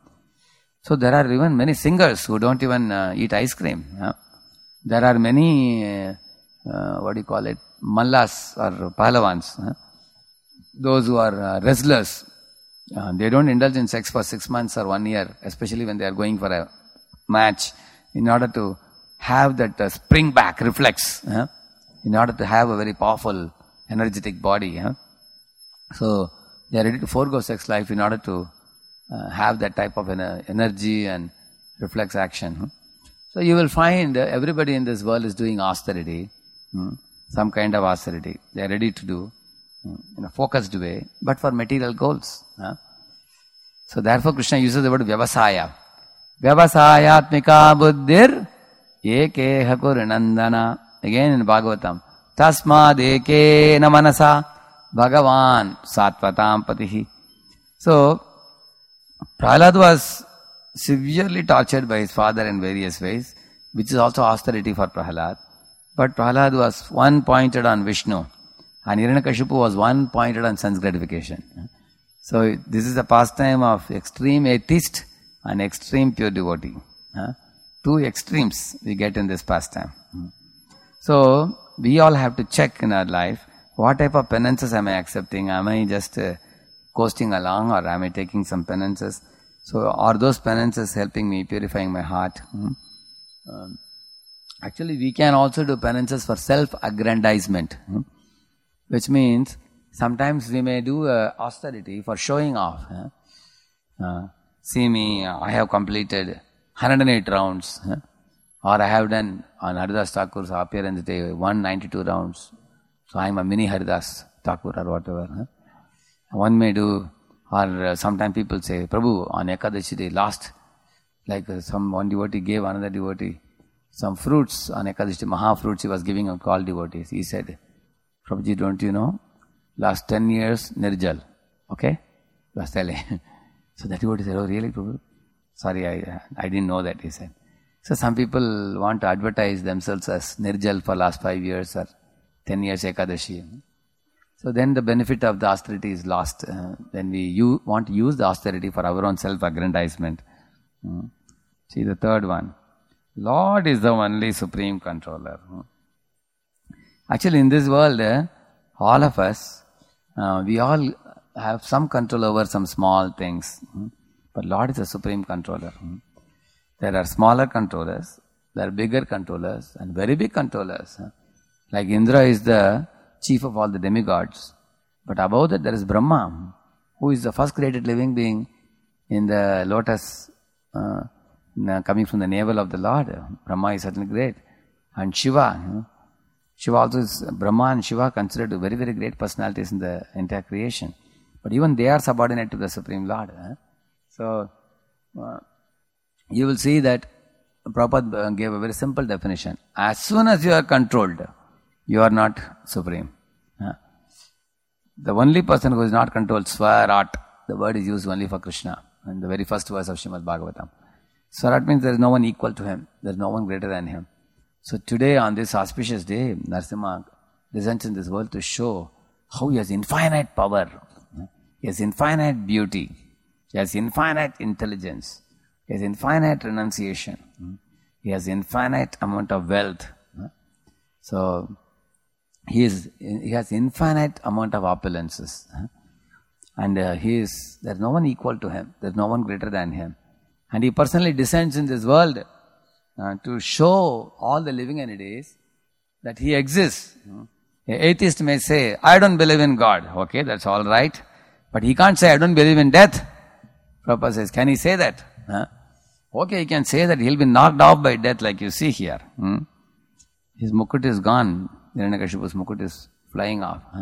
So there are even many singers who don't even uh, eat ice cream. Huh? There are many, uh, uh, what do you call it, mallas or pahlavans. Huh? Those who are uh, wrestlers, uh, they don't indulge in sex for six months or one year, especially when they are going for a match, in order to have that uh, spring back reflex, huh? in order to have a very powerful, energetic body. Huh? So they are ready to forego sex life in order to uh, have that type of an, uh, energy and reflex action. Hmm? So you will find uh, everybody in this world is doing austerity, hmm? some kind of austerity. They are ready to do hmm? in a focused way, but for material goals. Huh? So therefore Krishna uses the word vyavasaya. Vyavasayatmika buddhir ekeha kurinandana. Again in Bhagavatam. Tasmad ekena manasa Bhagavan Satvatam Patihi. So, Prahlad was severely tortured by his father in various ways, which is also austerity for Prahlad. But Prahlad was one pointed on Vishnu, and Hiranyakashipu was one pointed on sense gratification. So, this is a pastime of extreme atheist and extreme pure devotee. Two extremes we get in this pastime. So, we all have to check in our life, what type of penances am I accepting? Am I just uh, coasting along, or am I taking some penances? So are those penances helping me, purifying my heart? Hmm? Um, actually, we can also do penances for self-aggrandizement, hmm? which means sometimes we may do uh, austerity for showing off. Huh? Uh, see me, I have completed one hundred eight rounds. Huh? Or I have done on Haridas Thakur's appearance day one hundred ninety-two rounds. So I am a mini Haridas Thakur or whatever. Huh? One may do, or uh, sometimes people say, Prabhu, on Ekadashi day, last, like uh, some one devotee gave another devotee some fruits on Ekadashi, Maha fruits he was giving out all devotees. He said, Prabhuji, don't you know, last ten years, Nirjal. Okay? He was telling. So that devotee said, oh really, Prabhu? Sorry, I, I didn't know that, he said. So some people want to advertise themselves as Nirjal for last five years or ten years Ekadashi. So then the benefit of the austerity is lost. Uh, then we you want to use the austerity for our own self-aggrandizement. Mm. See the third one. Lord is the only supreme controller. Mm. Actually in this world, uh, all of us, uh, we all have some control over some small things. Mm. But Lord is the supreme controller. Mm. There are smaller controllers, there are bigger controllers and very big controllers. Huh? Like Indra is the chief of all the demigods. But above that there is Brahma, who is the first created living being in the lotus uh, coming from the navel of the Lord. Brahma is certainly great. And Shiva. You know, Shiva also is, Brahma and Shiva considered very, very great personalities in the entire creation. But But even they are subordinate to the Supreme Lord. Eh? So, uh, you will see that Prabhupada gave a very simple definition. As soon as you are controlled, you are not supreme. Eh? The only person who is not controlled, Swarat, the word is used only for Krishna in the very first verse of Srimad Bhagavatam. Swarat means there is no one equal to him, there is no one greater than him. So today on this auspicious day, Narasimha descends in this world to show how he has infinite power, he has infinite beauty, he has infinite intelligence, he has infinite renunciation, he has infinite amount of wealth. So he is he has infinite amount of opulences, and uh, he is there is no one equal to him, there is no one greater than him, and he personally descends in this world uh, to show all the living entities that he exists. An atheist may say, I don't believe in God. Okay, that's all right. But he can't say, I don't believe in death. Prabhupada says, can he say that? Huh? Okay, he can say that he'll be knocked off by death like you see here. Hmm? His mukut is gone. Hiranyakashipu's mukut is flying off. Huh?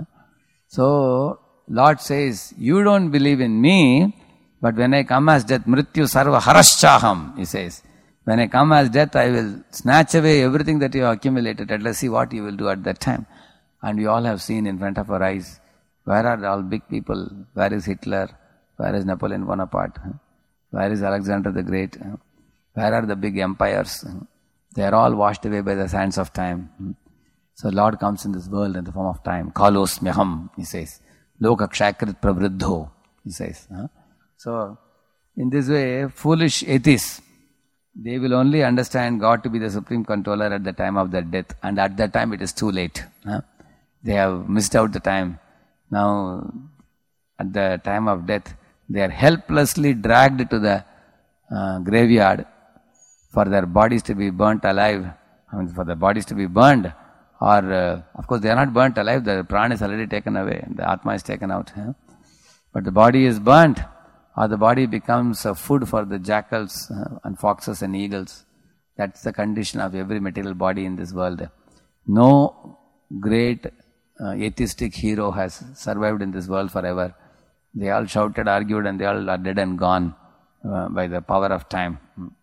So, Lord says, you don't believe in me, but when I come as death, mrityu sarva haraschaham, he says. When I come as death, I will snatch away everything that you have accumulated. And let's see what you will do at that time. And we all have seen in front of our eyes, where are all big people? Where is Hitler? Where is Napoleon Bonaparte? Where is Alexander the Great? Where are the big empires? They are all washed away by the sands of time. So Lord comes in this world in the form of time. Kalos myaham, he says. Loka kshakrit pravriddho, he says. So, in this way, foolish atheists, they will only understand God to be the supreme controller at the time of their death. And at that time it is too late. They have missed out the time. Now, at the time of death, they are helplessly dragged to the uh, graveyard for their bodies to be burnt alive. I mean, for the bodies to be burned. Or, uh, of course, they are not burnt alive. The prana is already taken away. The atma is taken out. Huh? But the body is burnt. Or the body becomes uh, food for the jackals uh, and foxes and eagles. That's the condition of every material body in this world. No great uh, atheistic hero has survived in this world forever. They all shouted, argued, and they all are dead and gone uh, by the power of time.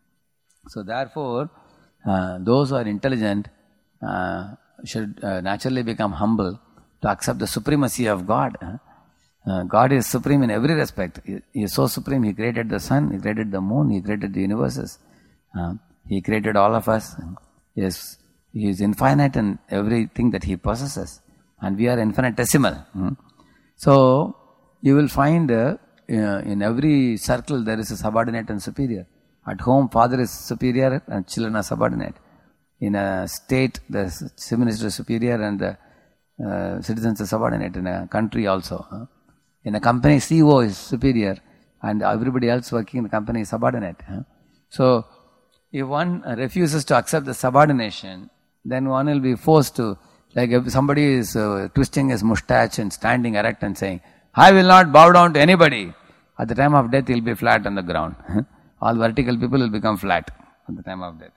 So therefore, uh, those who are intelligent uh, should uh, naturally become humble to accept the supremacy of God. Uh, Uh, God is supreme in every respect. He, he is so supreme. He created the sun, He created the moon, He created the universes. Uh, he created all of us. He is, he is infinite in everything that He possesses. And we are infinitesimal. Hmm? So, you will find uh, in every circle there is a subordinate and superior. At home, father is superior and children are subordinate. In a state, the minister is superior and the uh, citizens are subordinate. In a country also. Huh? In a company, C E O is superior and everybody else working in the company is subordinate. Huh? So, if one refuses to accept the subordination, then one will be forced to, like if somebody is uh, twisting his mustache and standing erect and saying, I will not bow down to anybody. At the time of death, he will be flat on the ground. All vertical people will become flat at the time of death.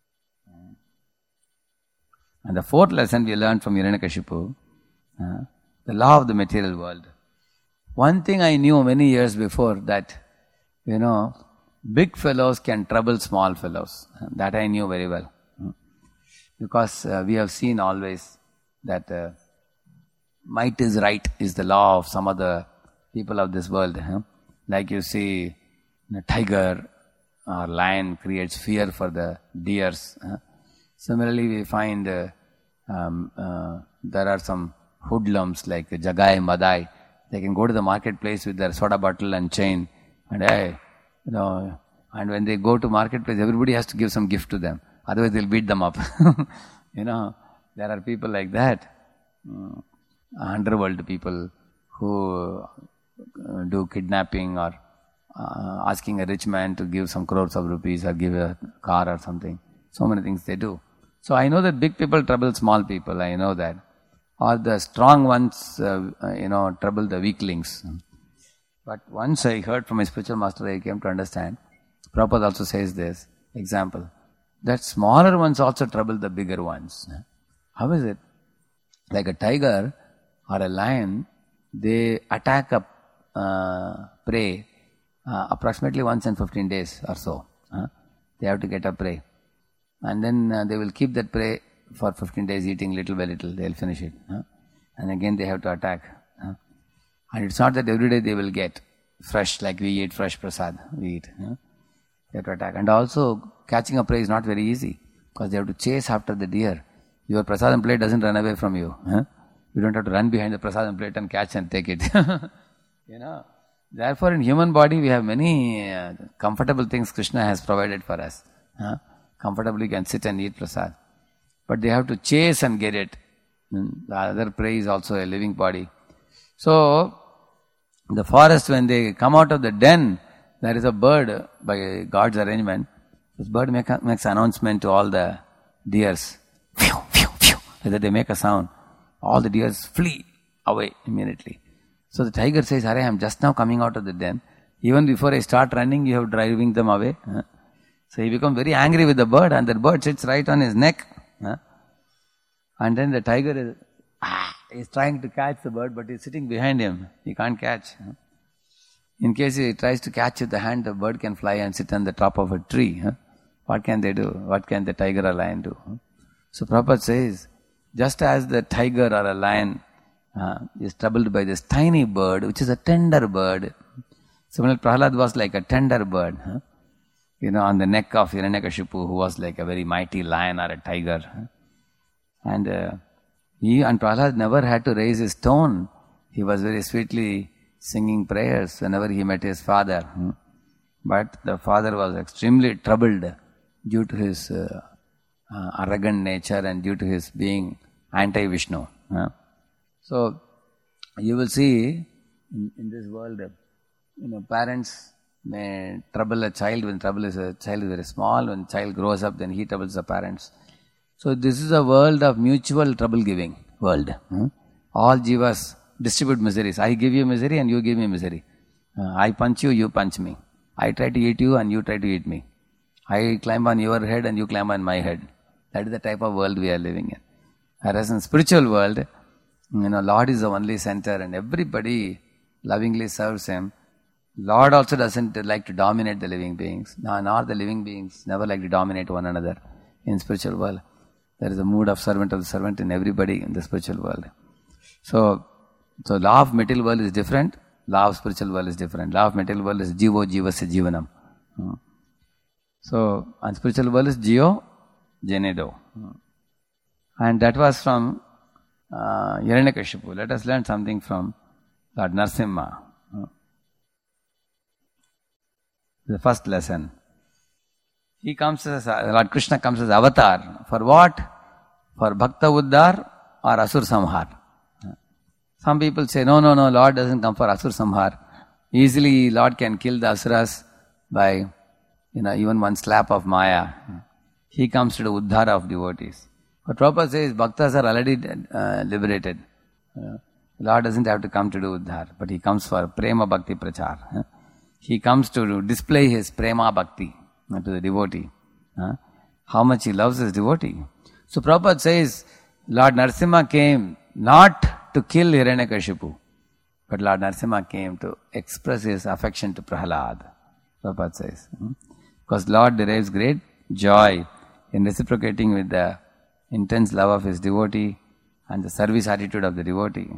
And the fourth lesson we learned from Hiranyakashipu, uh, the law of the material world. One thing I knew many years before that, you know, big fellows can trouble small fellows. That I knew very well. Because uh, we have seen always that uh, might is right is the law of some of the people of this world. Huh? Like you see, a tiger or lion creates fear for the deers. Huh? Similarly, we find uh, um, uh, there are some hoodlums like Jagai, Madai. They can go to the marketplace with their soda bottle and chain, and hey, you know, and when they go to marketplace, everybody has to give some gift to them. Otherwise, they'll beat them up. You know, there are people like that, uh, underworld people who uh, do kidnapping or uh, asking a rich man to give some crores of rupees or give a car or something. So many things they do. So I know that big people trouble small people. I know that. Or the strong ones, uh, you know, trouble the weaklings. But once I heard from my spiritual master, I came to understand, Prabhupada also says this, example, that smaller ones also trouble the bigger ones. How is it? Like a tiger or a lion, they attack a uh, pray uh, approximately once in fifteen days or so. Uh, they have to get up, pray. And then uh, they will keep that prey for fifteen days, eating little by little. They will finish it. Huh? And again they have to attack. Huh? And it's not that every day they will get fresh, like we eat fresh prasad. We eat. Huh? They have to attack. And also, catching a prey is not very easy, because they have to chase after the deer. Your prasadam plate doesn't run away from you. Huh? You don't have to run behind the prasadam plate and catch and take it. You know. Therefore, in human body, we have many uh, comfortable things Krishna has provided for us. Huh? Comfortably can sit and eat prasad. But they have to chase and get it. The other prey is also a living body. So, the forest, when they come out of the den, there is a bird by God's arrangement. This bird make a, makes announcement to all the deers. Phew, phew, phew. Like that they make a sound. All the deers flee away immediately. So the tiger says, Hare, I am just now coming out of the den. Even before I start running, you have driving them away. Huh? So he becomes very angry with the bird, and the bird sits right on his neck. Huh? And then the tiger is, ah, is trying to catch the bird, but he's sitting behind him. He can't catch. Huh? In case he tries to catch with the hand, the bird can fly and sit on the top of a tree. Huh? What can they do? What can the tiger or lion do? Huh? So Prabhupada says, just as the tiger or a lion uh, is troubled by this tiny bird, which is a tender bird, similarly Prahlad was like a tender bird. Huh? You know, on the neck of Hiranyakashipu, who was like a very mighty lion or a tiger. And uh, he and Prahlad never had to raise his tone. He was very sweetly singing prayers whenever he met his father. But the father was extremely troubled due to his uh, uh, arrogant nature and due to his being anti-Vishnu. So, you will see in, in this world, you know, parents may trouble a child when trouble is a child is very small. When child grows up, then he troubles the parents. So this is a world of mutual trouble giving world. Hmm? All jivas distribute miseries. I give you misery and you give me misery. Uh, I punch you, you punch me. I try to eat you and you try to eat me. I climb on your head and you climb on my head. That is the type of world we are living in. Whereas in spiritual world, you know, Lord is the only center and everybody lovingly serves Him. Lord also doesn't like to dominate the living beings, nor the living beings never like to dominate one another in spiritual world. There is a mood of servant of the servant in everybody in the spiritual world. So, so law of material world is different, law of spiritual world is different. Law of material world is jivo jivasya jivanam. So, and spiritual world is jio jenedo. And that was from uh, Hiranyakashipu. Let us learn something from Lord Narasimha. The first lesson. He comes as, Lord Krishna comes as avatar. For what? For Bhakta Uddhar or Asur Samhar. Some people say, no, no, no, Lord doesn't come for Asur Samhar. Easily Lord can kill the Asuras by, you know, even one slap of Maya. He comes to the Uddhara of devotees. But Prabhupada says, Bhaktas are already uh, liberated. Uh, Lord doesn't have to come to do Uddhar, but He comes for Prema Bhakti Prachar. He comes to display His Prema Bhakti to the devotee. How much He loves His devotee. So Prabhupada says, Lord Narasimha came not to kill Hiranyakashipu, but Lord Narasimha came to express His affection to Prahlad. Prabhupada says. Because Lord derives great joy in reciprocating with the intense love of His devotee and the service attitude of the devotee.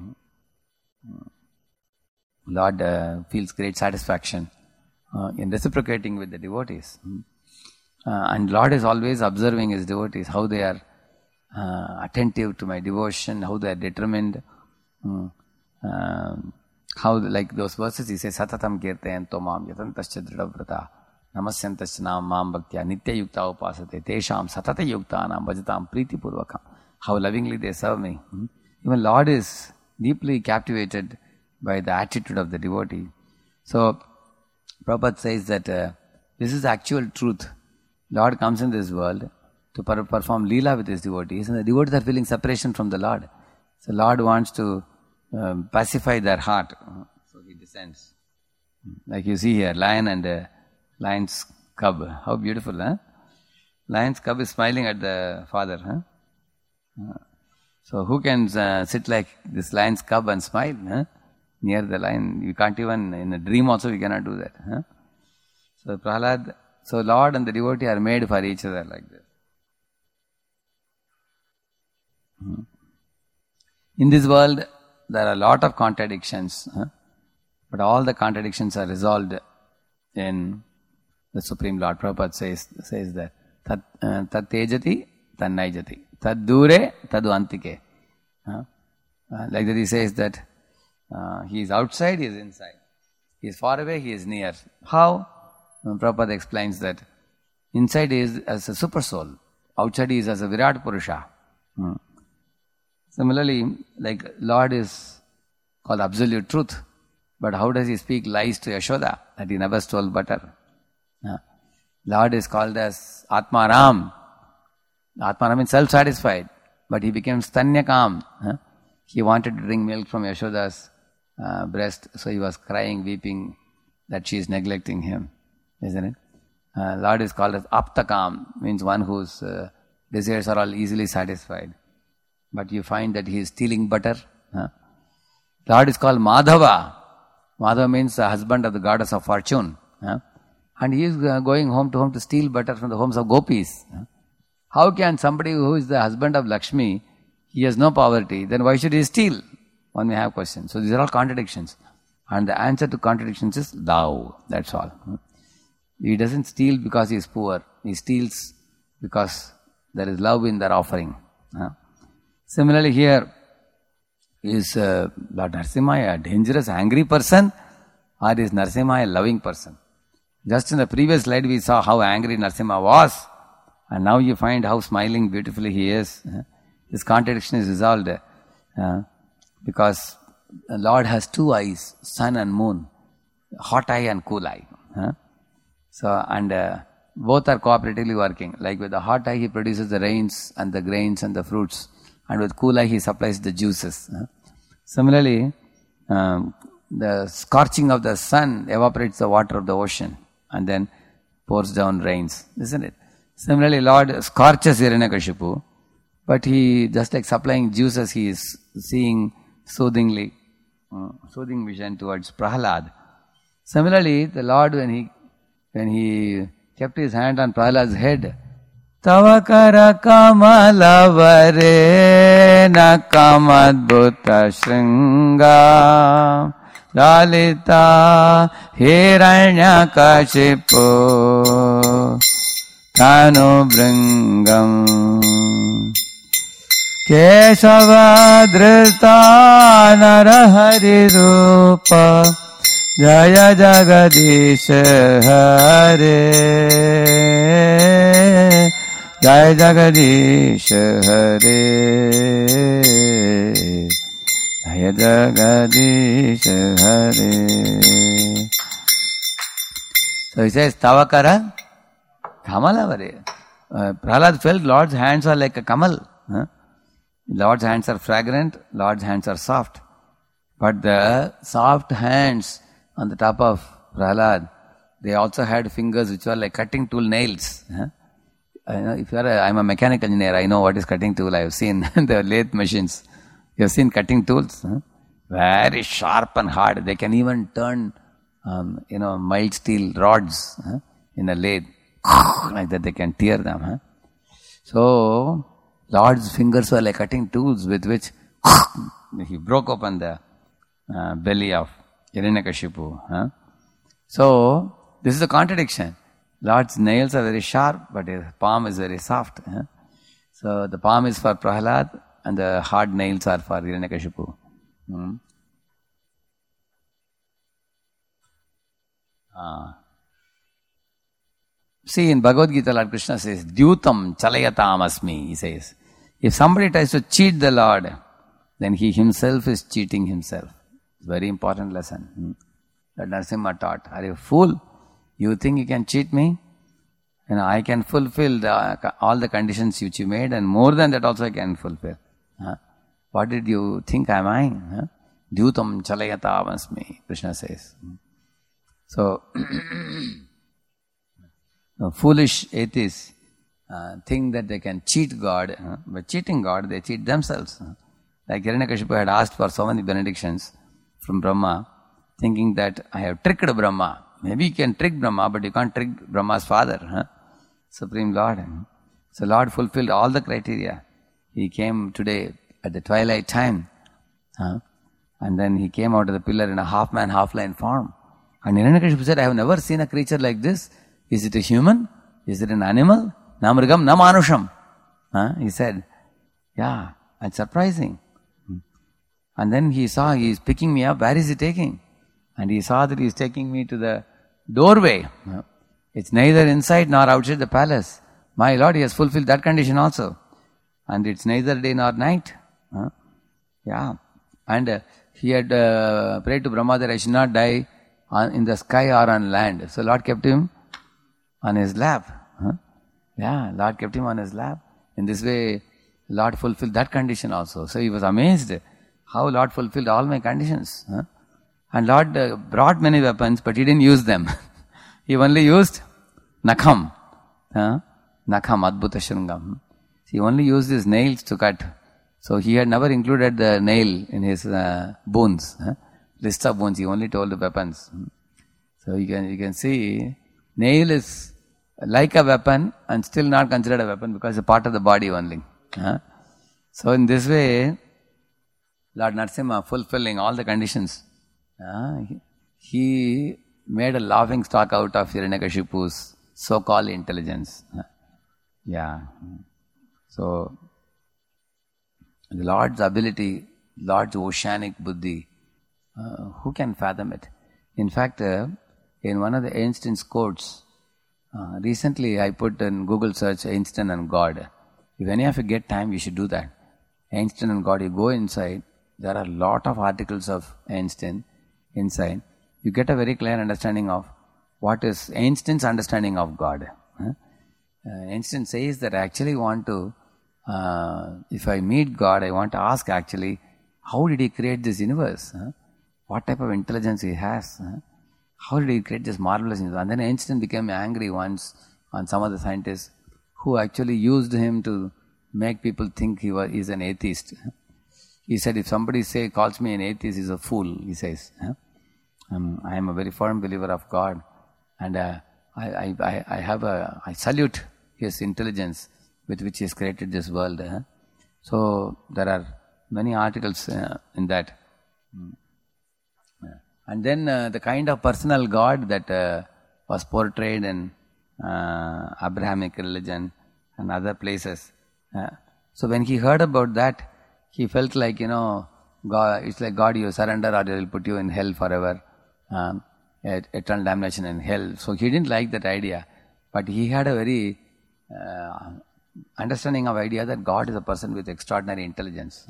Lord uh, feels great satisfaction uh, in reciprocating with the devotees. Uh, and Lord is always observing His devotees, how they are uh, attentive to my devotion, how they are determined, um, uh, how, like those verses He says, Satatam kirtayanto mam yatantascha dridavrata namasyantascha nam mam bhaktya nitya yukta upasate tesham satata yukta nam bhajatam priti purvakam. How lovingly they serve me. Even Lord is deeply captivated by the attitude of the devotee. So, Prabhupada says that uh, this is actual truth. Lord comes in this world to per- perform Leela with His devotees, and the devotees are feeling separation from the Lord. So, Lord wants to um, pacify their heart. So, He descends. Like you see here, lion and uh, lion's cub. How beautiful, huh? Lion's cub is smiling at the father, huh? Uh, so, who can uh, sit like this lion's cub and smile, huh? near the line. You can't even, in a dream also we cannot do that. Huh? So Prahlad, so Lord and the devotee are made for each other like this. Hmm. In this world, there are a lot of contradictions, huh? But all the contradictions are resolved in the Supreme Lord. Prabhupada says, says that Tat uh, tat tejati, tannaijati. Tad dure, tadu antike. Huh? Uh, like that he says that uh, he is outside, he is inside. He is far away, he is near. How? Um, Prabhupada explains that inside he is as a super soul, outside he is as a Virat Purusha. Hmm. Similarly, like Lord is called absolute truth, but how does he speak lies to Yashoda that he never stole butter? Huh? Lord is called as Atmaram. Atmaram means self-satisfied, but he became Stanyakam. Huh? He wanted to drink milk from Yashoda's uh, breast, so he was crying, weeping that she is neglecting him, isn't it? Uh, Lord is called as Aptakam, means one whose uh, desires are all easily satisfied. But you find that he is stealing butter. Huh? Lord is called Madhava. Madhava means the husband of the goddess of fortune. Huh? And he is going home to home to steal butter from the homes of gopis. Huh? How can somebody who is the husband of Lakshmi, he has no poverty, then why should he steal? One may have questions. So these are all contradictions. And the answer to contradictions is thou. That's all. He doesn't steal because he is poor. He steals because there is love in their offering. Huh? Similarly here, is uh, Lord Narasimha a dangerous, angry person, or is Narasimha a loving person? Just in the previous slide we saw how angry Narasimha was, and now you find how smiling beautifully he is. This contradiction is resolved uh, because the Lord has two eyes, sun and moon, hot eye and cool eye. Huh? So, and uh, both are cooperatively working. Like with the hot eye he produces the rains and the grains and the fruits, and with cool eye he supplies the juices. Huh? Similarly, um, the scorching of the sun evaporates the water of the ocean and then pours down rains, isn't it? Similarly, Lord scorches Hiranyakashipu, but he, just like supplying juices, he is seeing soothingly, uh, soothing vision towards Prahlad. Similarly, the Lord, when he when he kept his hand on Prahlad's head, Tavakara kamalavare nakamadbhuta shringa lalita hiranyakashipu tanu bringam kesavadrita narahari rupa jaya jagadisha hare Jai Jagadish Hare Jai Jagadish Hare. So he says, Tavakara Kamalavare. Uh, Prahlad felt Lord's hands are like a kamal. Huh? Lord's hands are fragrant, Lord's hands are soft. But the soft hands on the top of Prahlad, they also had fingers which were like cutting tool nails. Huh? I know if you are a, I'm a mechanical engineer, I know what is cutting tool. I have seen the lathe machines. You have seen cutting tools. Huh? Very sharp and hard. They can even turn, um, you know, mild steel rods huh? in a lathe. Like that they can tear them. Huh? So, Lord's fingers were like cutting tools with which he broke open the uh, belly of Hiranyakashipu. Huh? So, this is a contradiction. Lord's nails are very sharp, but his palm is very soft. Huh? So the palm is for Prahlad and the hard nails are for Hiranyakashipu. Hmm. Ah. See, in Bhagavad Gita, Lord Krishna says, Dyutam chalayatam asmi, he says. If somebody tries to cheat the Lord, then he himself is cheating himself. It's a very important lesson hmm, that Narasimha taught. Are you a fool? You think you can cheat me? You know, I can fulfill the, all the conditions which you made, and more than that also I can fulfill. Huh? What did you think am I? Huh? Dyutam chalayata avasmi, Krishna says. So, foolish atheists uh, think that they can cheat God. Huh? By cheating God, they cheat themselves. Huh? Like Hiranyakashipu had asked for so many benedictions from Brahma, thinking that I have tricked Brahma. Maybe you can trick Brahma, but you can't trick Brahma's father, huh? Supreme Lord. So Lord fulfilled all the criteria. He came today at the twilight time, huh? And then he came out of the pillar in a half man, half lion form. And Hiranyakashipu said, I have never seen a creature like this. Is it a human? Is it an animal? Namrigam, na manusham. Huh? He said, yeah, it's surprising. And then he saw he is picking me up. Where is he taking? And he saw that he is taking me to the doorway. It's neither inside nor outside the palace. My Lord, he has fulfilled that condition also. And it's neither day nor night. Huh? Yeah. And uh, he had uh, prayed to Brahma that I should not die on, in the sky or on land. So Lord kept him on his lap. Huh? Yeah, Lord kept him on his lap. In this way, Lord fulfilled that condition also. So he was amazed how Lord fulfilled all my conditions. Huh? And Lord uh, brought many weapons, but he didn't use them. He only used nakham. Huh? Nakham, adbhuta shrungam. He only used his nails to cut. So he had never included the nail in his uh, bones. Huh? List of bones, he only told the weapons. So you can, you can see, nail is like a weapon and still not considered a weapon because it's a part of the body only. Huh? So in this way, Lord Narasimha fulfilling all the conditions. Uh, he, he made a laughing stock out of Hiranyakashipu's so-called intelligence. Uh, yeah. So, the Lord's ability, Lord's oceanic buddhi, uh, who can fathom it? In fact, uh, in one of the Einstein's quotes, uh, recently I put in Google search Einstein and God. If any of you get time, you should do that. Einstein and God, you go inside, there are a lot of articles of Einstein inside. You get a very clear understanding of what is Einstein's understanding of God. Huh? Uh, Einstein says that I actually want to, uh, if I meet God, I want to ask actually, how did he create this universe? Huh? What type of intelligence he has? Huh? How did he create this marvelous universe? And then Einstein became angry once on some of the scientists who actually used him to make people think he was he's an atheist. He said, if somebody say calls me an atheist, he's a fool, he says. Huh? Um, I am a very firm believer of God, and uh, I, I, I have a, I salute his intelligence with which he has created this world. Huh? So there are many articles uh, in that. Mm. Yeah. And then uh, the kind of personal God that uh, was portrayed in uh, Abrahamic religion and other places. Uh, so when he heard about that, he felt like, you know, God, it's like God, you surrender or they will put you in hell forever. Um, eternal damnation in hell. So he didn't like that idea. But he had a very uh, understanding of idea that God is a person with extraordinary intelligence.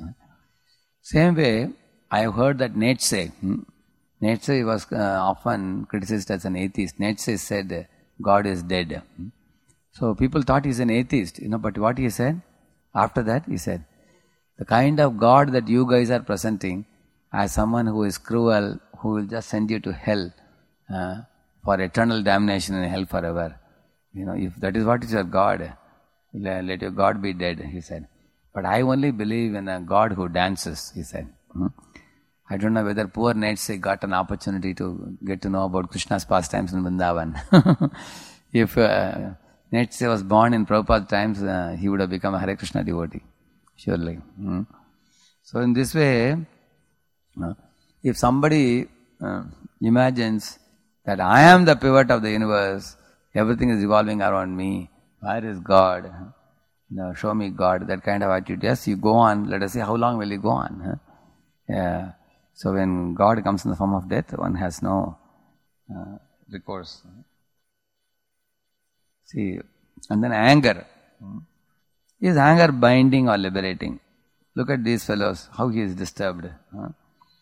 Same way, I have heard that Nietzsche, hmm? Nietzsche was uh, often criticized as an atheist. Nietzsche said God is dead. Hmm? So people thought he's an atheist, you know, but what he said? After that, he said, the kind of God that you guys are presenting as someone who is cruel, who will just send you to hell uh, for eternal damnation in hell forever. You know, if that is what is your God, let your God be dead, he said. But I only believe in a God who dances, he said. Hmm? I don't know whether poor Nietzsche got an opportunity to get to know about Krishna's pastimes in Vrindavan. If uh, Nietzsche was born in Prabhupada's times, uh, he would have become a Hare Krishna devotee, surely. Hmm? So in this way, uh, if somebody uh, imagines that I am the pivot of the universe, everything is revolving around me, where is God? You know, show me God, that kind of attitude. Yes, you go on, let us see how long will you go on. Huh? Yeah. So when God comes in the form of death, one has no uh, recourse. See, and then anger. Is anger binding or liberating? Look at these fellows, how he is disturbed. Huh?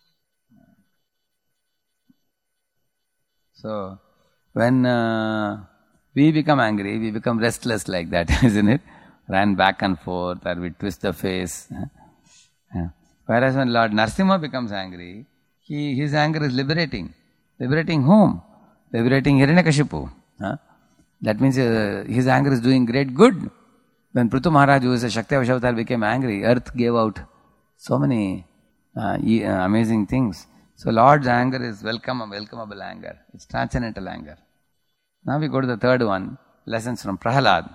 So, when uh, we become angry, we become restless like that, isn't it? Run back and forth, or we twist the face. Huh? Yeah. Whereas when Lord Narasimha becomes angry, he, his anger is liberating. Liberating whom? Liberating Hiranyakashipu. Huh? That means uh, his anger is doing great good. When Prithu Maharaj, who is a Shakti Avashavatar, became angry, earth gave out so many uh, e- uh, amazing things. So Lord's anger is welcome, welcomeable anger. It's transcendental anger. Now we go to the third one, lessons from Prahalad.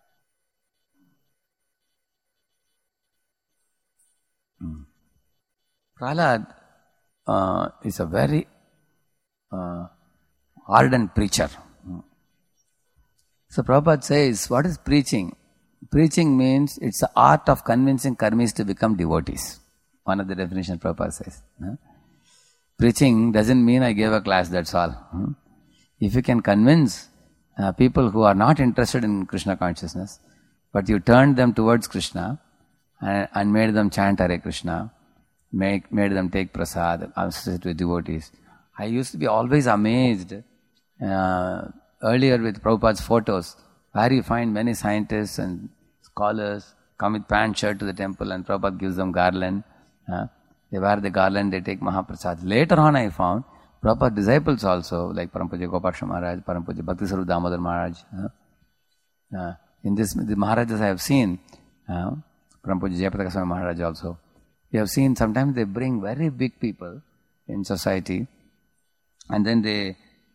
Hmm. Prahalad uh, is a very uh, ardent preacher. Hmm. So Prabhupada says, what is preaching? Preaching means it's the art of convincing karmis to become devotees. One of the definitions Prabhupada says. Huh? Preaching doesn't mean I gave a class, that's all. Hmm? If you can convince uh, people who are not interested in Krishna consciousness, but you turned them towards Krishna and, and made them chant Hare Krishna, make, made them take prasad, associated with devotees. I used to be always amazed uh, earlier with Prabhupada's photos, where you find many scientists and scholars come with pant shirt to the temple and Prabhupada gives them garland. Uh, they wear the garland, they take Mahaprasad. Later on I found Prabhupada disciples also, like Param-Pujya Gopal Maharaj, Param-Pujya Bhakti-Sarup Damodar Maharaj. Uh, uh, in this, the Maharajas I have seen, uh, Param-Pujya Jayapataka Swami Maharaj also, we have seen sometimes they bring very big people in society and then they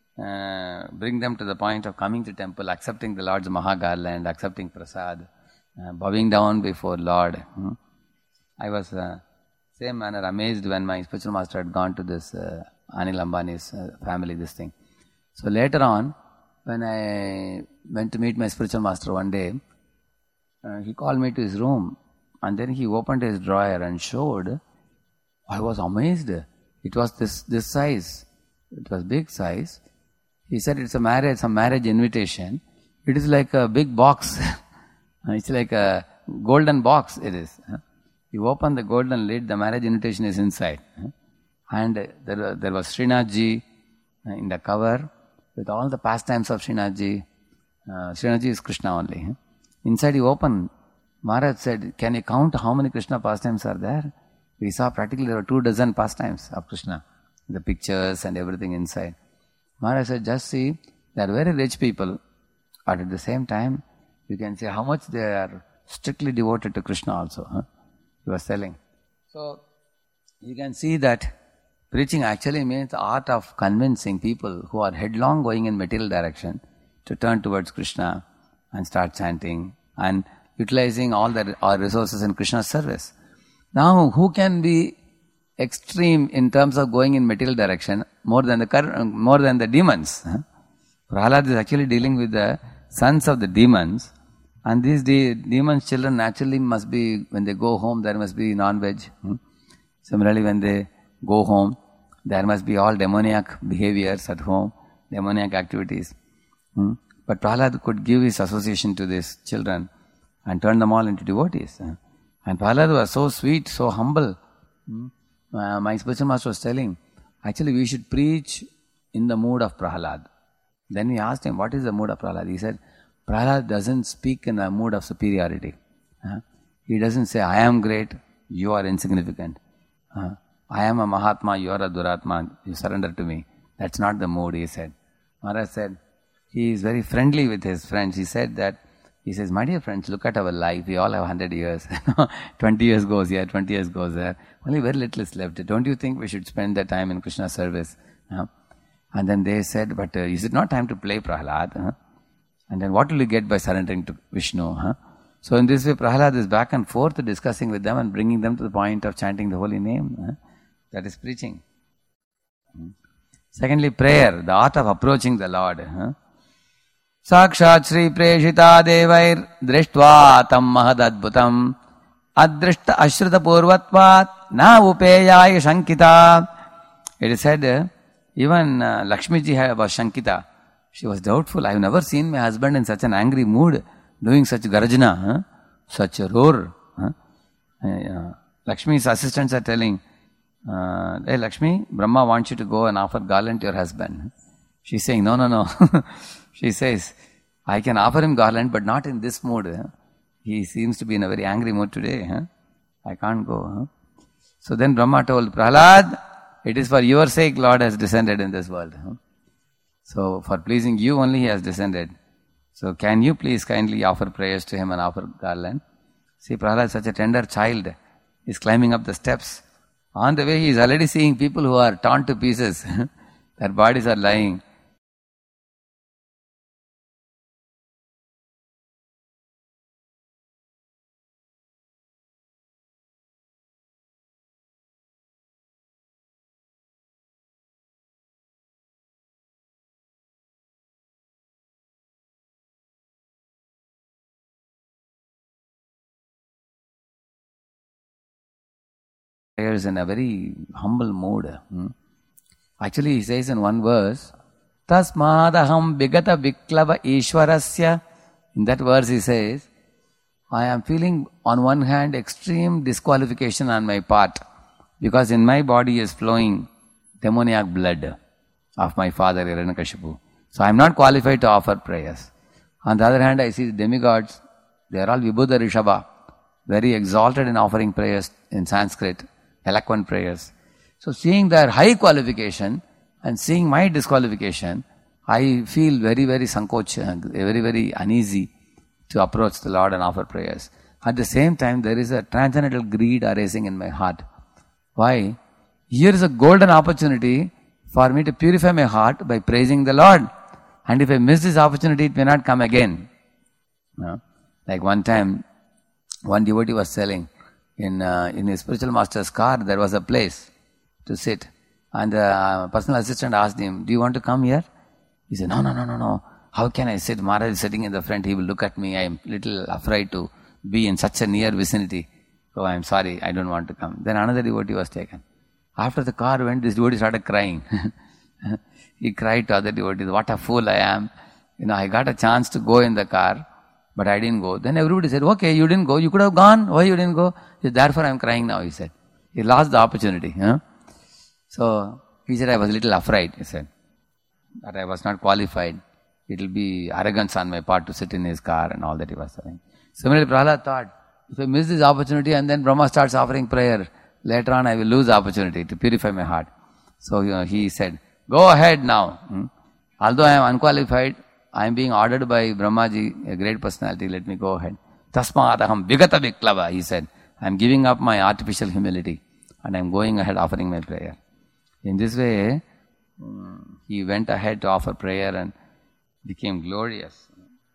uh, bring them to the point of coming to temple, accepting the Lord's Mahagarland, accepting prasad, uh, bowing down before Lord. Hmm. I was uh, same manner amazed when my spiritual master had gone to this uh, Anil Ambani's uh, family, this thing. So later on, when I went to meet my spiritual master one day, uh, he called me to his room and then he opened his drawer and showed. I was amazed. It was this, this size. It was big size. He said it's a marriage, some marriage invitation. It is like a big box. It's like a golden box it is. You open the golden lid, the marriage invitation is inside. And there, there was Srinathji in the cover with all the pastimes of Srinathji. Uh, Srinathji is Krishna only. Inside you open, Maharaj said, can you count how many Krishna pastimes are there? We saw practically there were two dozen pastimes of Krishna. The pictures and everything inside. Maharaj said, just see, they are very rich people, but at the same time, you can see how much they are strictly devoted to Krishna also. Huh? He was telling. So, you can see that preaching actually means the art of convincing people who are headlong going in material direction to turn towards Krishna and start chanting and utilizing all their our resources in Krishna's service. Now, who can be extreme in terms of going in material direction more than the more than the demons? Huh? Prahalad is actually dealing with the sons of the demons, and these de- demons' children naturally must be, when they go home, there must be non-veg. Hmm? Similarly, when they go home, there must be all demoniac behaviors at home, demoniac activities. Hmm? But Prahalad could give his association to these children and turn them all into devotees. Huh? And Prahalad was so sweet, so humble. Hmm? Uh, my spiritual master was telling, actually we should preach in the mood of Prahalad. Then we asked him, what is the mood of Prahalad? He said, Prahalad doesn't speak in a mood of superiority. Uh, he doesn't say, I am great, you are insignificant. Uh, I am a Mahatma, you are a Duratma, you surrender to me. That's not the mood, he said. Maharaj said, he is very friendly with his friends. He said that, he says, my dear friends, look at our life. We all have one hundred years. twenty years goes here, twenty years goes there. Only very little is left. Don't you think we should spend the time in Krishna service? Uh, and then they said, but uh, is it not time to play Prahalad? Huh? And then what will you get by surrendering to Vishnu? Huh? So in this way, Prahalad is back and forth discussing with them and bringing them to the point of chanting the holy name. Huh? That is preaching. Hmm. Secondly, prayer, the art of approaching the Lord. Huh? Sakshat Shri Preshita Devair Drishtva Tam Mahadadbhutam Adrishta Ashrita Purvatvat Na Upeyaya Shankita. It is said, uh, even uh, Lakshmi ji was Shankita. She was doubtful. I have never seen my husband in such an angry mood, doing such garjana, huh? Such a roar. Huh? Uh, Lakshmi's assistants are telling, uh, hey Lakshmi, Brahma wants you to go and offer garland to your husband. She's saying, no, no, no. She says, I can offer him garland, but not in this mood. Huh? He seems to be in a very angry mood today. Huh? I can't go. Huh? So then Brahma told Prahalad, it is for your sake Lord has descended in this world. Huh? So for pleasing you only he has descended. So can you please kindly offer prayers to him and offer garland? See, Prahalad, such a tender child, is climbing up the steps On the way, he is already seeing people who are torn to pieces. Their bodies are lying. Prayers in a very humble mood. Hmm? Actually, he says in one verse, Tasmadaham Bigata Viklava Ishwarasya. In that verse he says, I am feeling on one hand extreme disqualification on my part because in my body is flowing demoniac blood of my father Hiranyakashipu. So I am not qualified to offer prayers. On the other hand, I see the demigods, they are all Vibhuda Rishabha, very exalted in offering prayers in Sanskrit, eloquent prayers. So seeing their high qualification and seeing my disqualification, I feel very, very sankoch, very, very uneasy to approach the Lord and offer prayers. At the same time, there is a transcendental greed arising in my heart. Why? Here is a golden opportunity for me to purify my heart by praising the Lord. And if I miss this opportunity, it may not come again. No? Like one time, one devotee was selling in uh, in his spiritual master's car, there was a place to sit. And the uh, personal assistant asked him, do you want to come here? He said, no, no, no, no, no. How can I sit? Maharaj is sitting in the front. He will look at me. I am little afraid to be in such a near vicinity. So I am sorry. I don't want to come. Then another devotee was taken. After the car went, this devotee started crying. He cried to other devotees, what a fool I am. You know, I got a chance to go in the car, but I didn't go. Then everybody said, okay, you didn't go. You could have gone. Why you didn't go? He said, therefore I am crying now, he said. He lost the opportunity. You know? So he said, I was a little afraid, he said, that I was not qualified. It will be arrogance on my part to sit in his car and all that he was saying. Similarly, Prahlad thought, if I miss this opportunity and then Brahma starts offering prayer, later on I will lose the opportunity to purify my heart. So you know, he said, go ahead now. Hmm? Although I am unqualified, I am being ordered by Brahmaji, a great personality, let me go ahead. Tasmadaham Vigata Viklava, he said, I am giving up my artificial humility and I am going ahead offering my prayer. In this way, he went ahead to offer prayer and became glorious.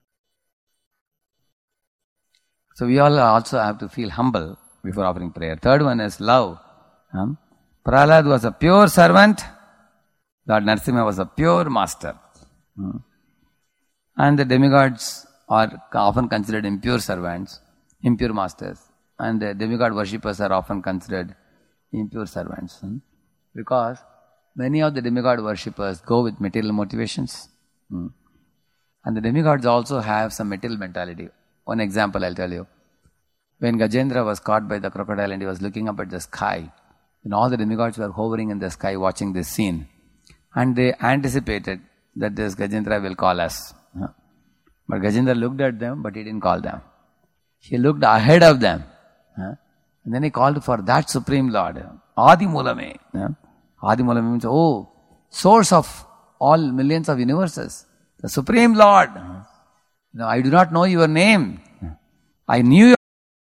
So we all also have to feel humble before offering prayer. Third one is love. Um, Prahlad was a pure servant. Lord Narasimha was a pure master. Um, and the demigods are often considered impure servants, impure masters. And the demigod worshippers are often considered impure servants. Um, because many of the demigod worshippers go with material motivations. Um, and the demigods also have some material mentality. One example I'll tell you. When Gajendra was caught by the crocodile and he was looking up at the sky, and all the demigods were hovering in the sky watching this scene. And they anticipated that this Gajendra will call us. But Gajendra looked at them, but he didn't call them. He looked ahead of them. And then he called for that Supreme Lord, Adi Mulame. Adi Mulame means, oh, source of all millions of universes. The Supreme Lord. No, I do not know your name. I knew your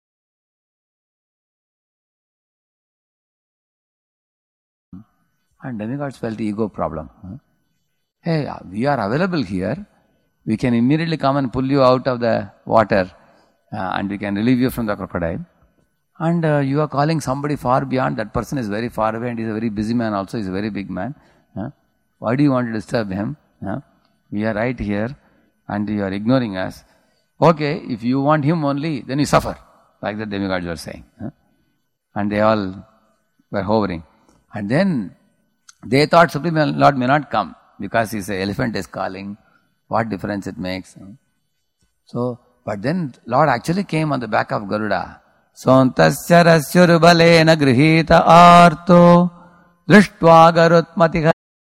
And demigods felt the ego problem. Hey, we are available here. We can immediately come and pull you out of the water uh, and we can relieve you from the crocodile. And uh, you are calling somebody far beyond. That person is very far away and he is a very busy man also. He is a very big man. Uh, why do you want to disturb him? Uh, we are right here and you are ignoring us. Okay, if you want him only, then you suffer. Like the demigods were saying. Uh, and they all were hovering. And then they thought Supreme Lord may not come because he said elephant is calling. What difference it makes? So, but then Lord actually came on the back of Garuda. Sontasya rasyurbalena grihita arto drishtva garutmatiha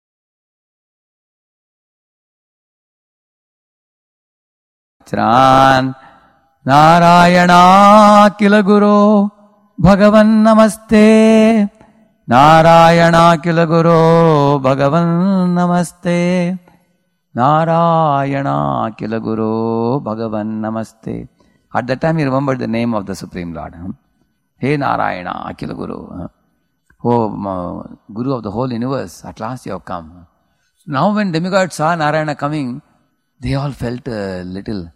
chran Narayana kila guru Bhagavan namaste Narayana kila guru Bhagavan namaste Narayana kila guru Bhagavan namaste. At that time he remembered the name of the Supreme Lord. Hey Narayana kila guru. Oh, uh, Guru of the whole universe, at last you have come. Now when demigods saw Narayana coming, they all felt a little,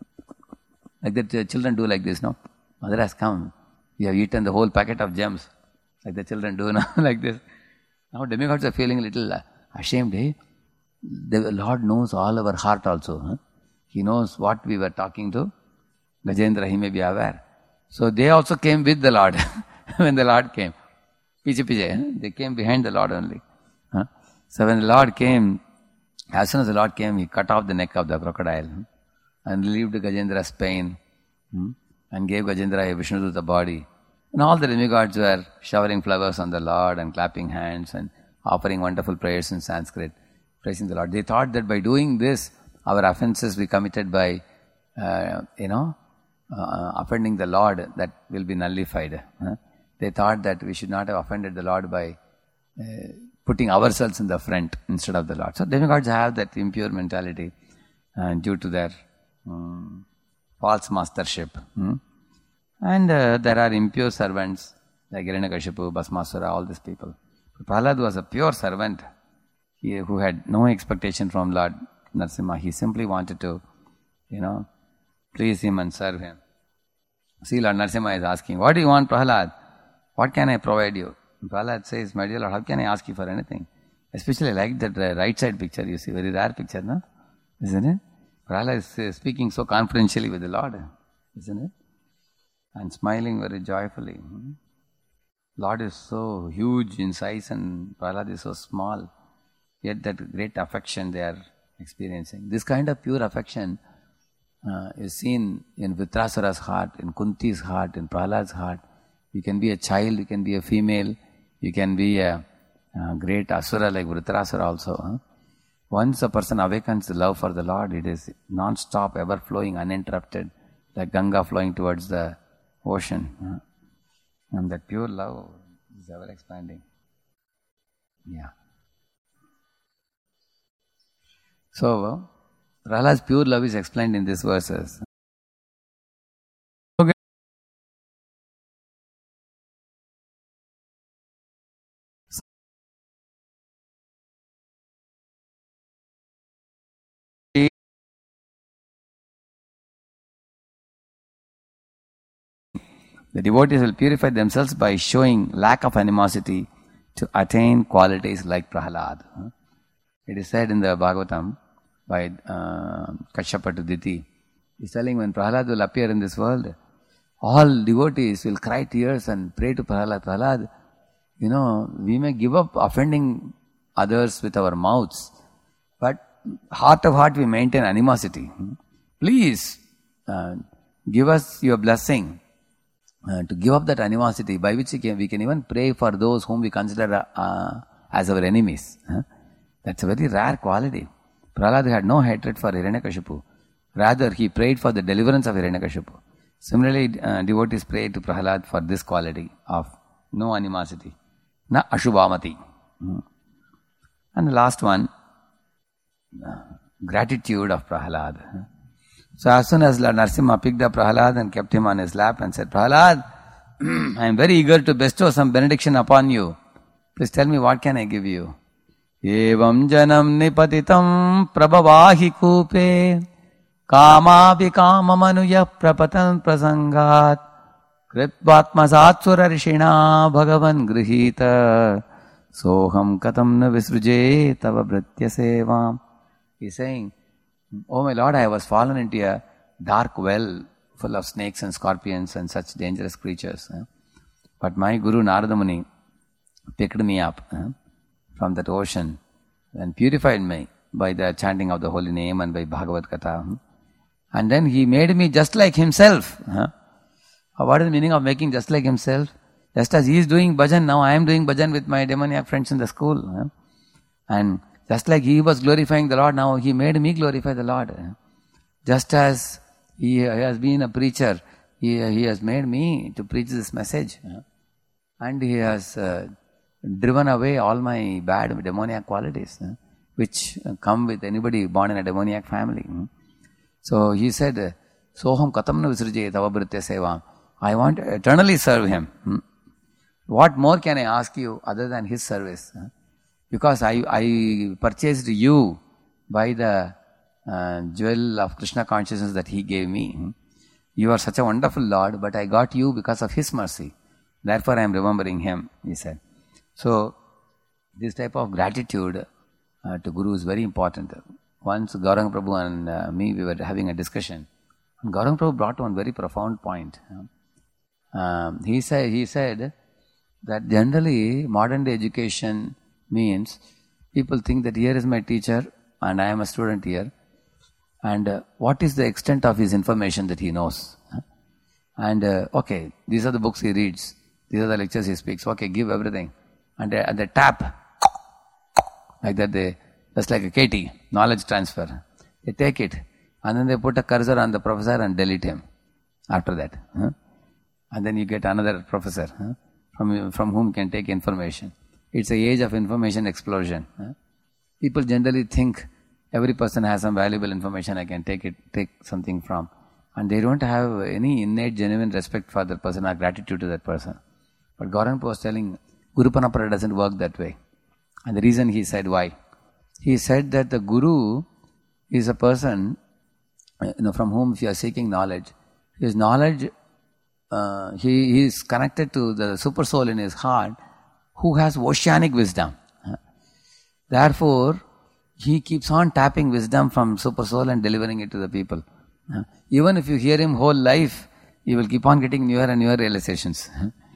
like that uh, children do like this, no? Mother has come. We have eaten the whole packet of gems, like the children do now, like this. Now demigods are feeling a little uh, ashamed, eh? The Lord knows all our heart also. Huh? He knows what we were talking to. Gajendra, he may be aware. So they also came with the Lord when the Lord came. Piche piche, huh? They came behind the Lord only. Huh? So when the Lord came, as soon as the Lord came, he cut off the neck of the crocodile huh? and relieved Gajendra's pain hmm? and gave Gajendra a Vishnudutta body. And all the demigods were showering flowers on the Lord and clapping hands and offering wonderful prayers in Sanskrit, praising the Lord. They thought that by doing this, our offenses we committed by, uh, you know, uh, offending the Lord, that will be nullified. Huh? They thought that we should not have offended the Lord by uh, putting ourselves in the front instead of the Lord. So demigods have that impure mentality uh, due to their um, false mastership. Hmm? And uh, there are impure servants like Hiranyakashipu, Bhasmasura, all these people. Prahlad was a pure servant he, who had no expectation from Lord Narasimha. He simply wanted to, you know, please him and serve him. See, Lord Narasimha is asking, what do you want, Prahlad? What can I provide you? Prahlad says, my dear Lord, how can I ask you for anything? Especially like that uh, right side picture, you see, very rare picture, no? Isn't it? Prahlad is uh, speaking so confidentially with the Lord, isn't it? And smiling very joyfully. Hmm? Lord is so huge in size and Prahlad is so small. Yet that great affection they are experiencing. This kind of pure affection uh, is seen in Vritrasura's heart, in Kunti's heart, in Prahlad's heart. You can be a child, you can be a female, you can be a, a great asura like Vritrasura also. Huh? Once a person awakens the love for the Lord, it is non-stop, ever flowing, uninterrupted, like Ganga flowing towards the ocean. Huh? And that pure love is ever expanding. Yeah. So, Prahlad's pure love is explained in these verses. Okay. The devotees will purify themselves by showing lack of animosity to attain qualities like Prahlad. It is said in the Bhagavatam by uh, Kashyapa to Diti. He is telling when Prahlad will appear in this world, all devotees will cry tears and pray to Prahlad. Prahlad, you know, we may give up offending others with our mouths, but heart of heart we maintain animosity. Please uh, give us your blessing uh, to give up that animosity, by which we can, we can even pray for those whom we consider uh, as our enemies. Huh? That's a very rare quality. Prahlad had no hatred for Hiranyakashipu. Rather, he prayed for the deliverance of Hiranyakashipu. Similarly, uh, devotees pray to Prahlad for this quality of no animosity. Na ashubhamati. Hmm. And the last one, uh, gratitude of Prahlad. So as soon as Lord Narasimha picked up Prahlad and kept him on his lap and said, Prahlad, I am very eager to bestow some benediction upon you. Please tell me, what can I give you? Evam janam nipatitam prabhavahi kupe kamavi kamanuya prapatan prasangat kritvatmasat rishina bhagavan grihita soham katam na visruje tava bhritya sevam. He is saying, oh my Lord, I was fallen into a dark well full of snakes and scorpions and such dangerous creatures. But my Guru Narada Muni picked me up from that ocean and purified me by the chanting of the holy name and by Bhagavad Katha. And then he made me just like himself. What is the meaning of making just like himself? Just as he is doing bhajan, now I am doing bhajan with my demoniac friends in the school. And just like he was glorifying the Lord, now he made me glorify the Lord. Just as he has been a preacher, he, he has made me to preach this message. And he has uh, driven away all my bad demoniac qualities, which come with anybody born in a demoniac family. So he said, Soham katam na visruje tava bhritya sevam. I want to eternally serve him. What more can I ask you other than his service? Because I, I purchased you by the uh, jewel of Krishna consciousness that he gave me. You are such a wonderful Lord, but I got you because of his mercy. Therefore I am remembering him, he said. So, this type of gratitude uh, to Guru is very important. Once Gauranga Prabhu and uh, me, we were having a discussion. And Gauranga Prabhu brought one very profound point. Um, he said, he said that generally modern day education means people think that here is my teacher and I am a student here. And uh, what is the extent of his information that he knows? And uh, okay, these are the books he reads. These are the lectures he speaks. Okay, give everything. And uh, they tap, like that, they just like a K T, knowledge transfer. They take it and then they put a cursor on the professor and delete him after that. Huh? And then you get another professor huh? from, from whom can take information. It's the age of information explosion. Huh? People generally think every person has some valuable information I can take it, take something from. And they don't have any innate, genuine respect for that person or gratitude to that person. But Gauranga was telling, Guru Parampara doesn't work that way. And the reason he said why? He said that the Guru is a person, you know, from whom if you are seeking knowledge, his knowledge, uh, he, he is connected to the super soul in his heart who has oceanic wisdom. Therefore, he keeps on tapping wisdom from super soul and delivering it to the people. Even if you hear him whole life, you will keep on getting newer and newer realizations.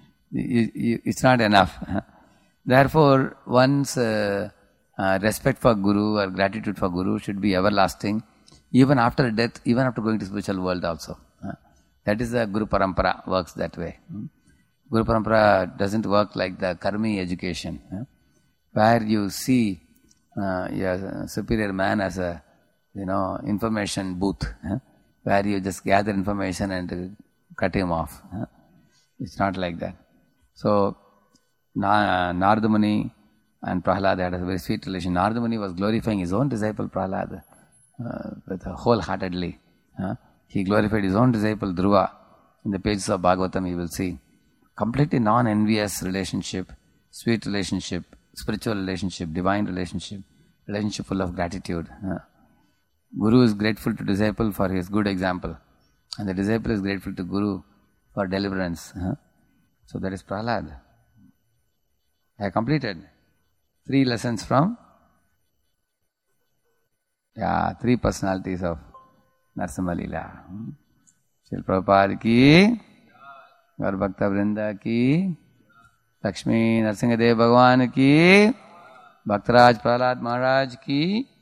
It's not enough. Therefore, one's uh, uh, respect for Guru or gratitude for Guru should be everlasting, even after death, even after going to spiritual world also. That is the Guru Parampara, works that way. Guru Parampara doesn't work like the Karmi education, where you see uh, a superior man as a, you know, information booth, where you just gather information and cut him off. It's not like that. So, Narada Muni and Prahlada had a very sweet relation. Narada Muni was glorifying his own disciple Prahlada uh, with wholeheartedly. Uh, he glorified his own disciple Dhruva. In the pages of Bhagavatam you will see. Completely non-envious relationship, sweet relationship, spiritual relationship, divine relationship, relationship full of gratitude. Uh, Guru is grateful to disciple for his good example. And the disciple is grateful to Guru for deliverance. Uh, so that is Prahlad. I completed three lessons from, yeah, three personalities of Narasimha Leela. Srila Prabhupada ki, Gaur Bhakta Vrinda ki, Lakshmi Narasimha Dev Bhagwan ki, Bhaktaraj Prahlad Maharaj ki,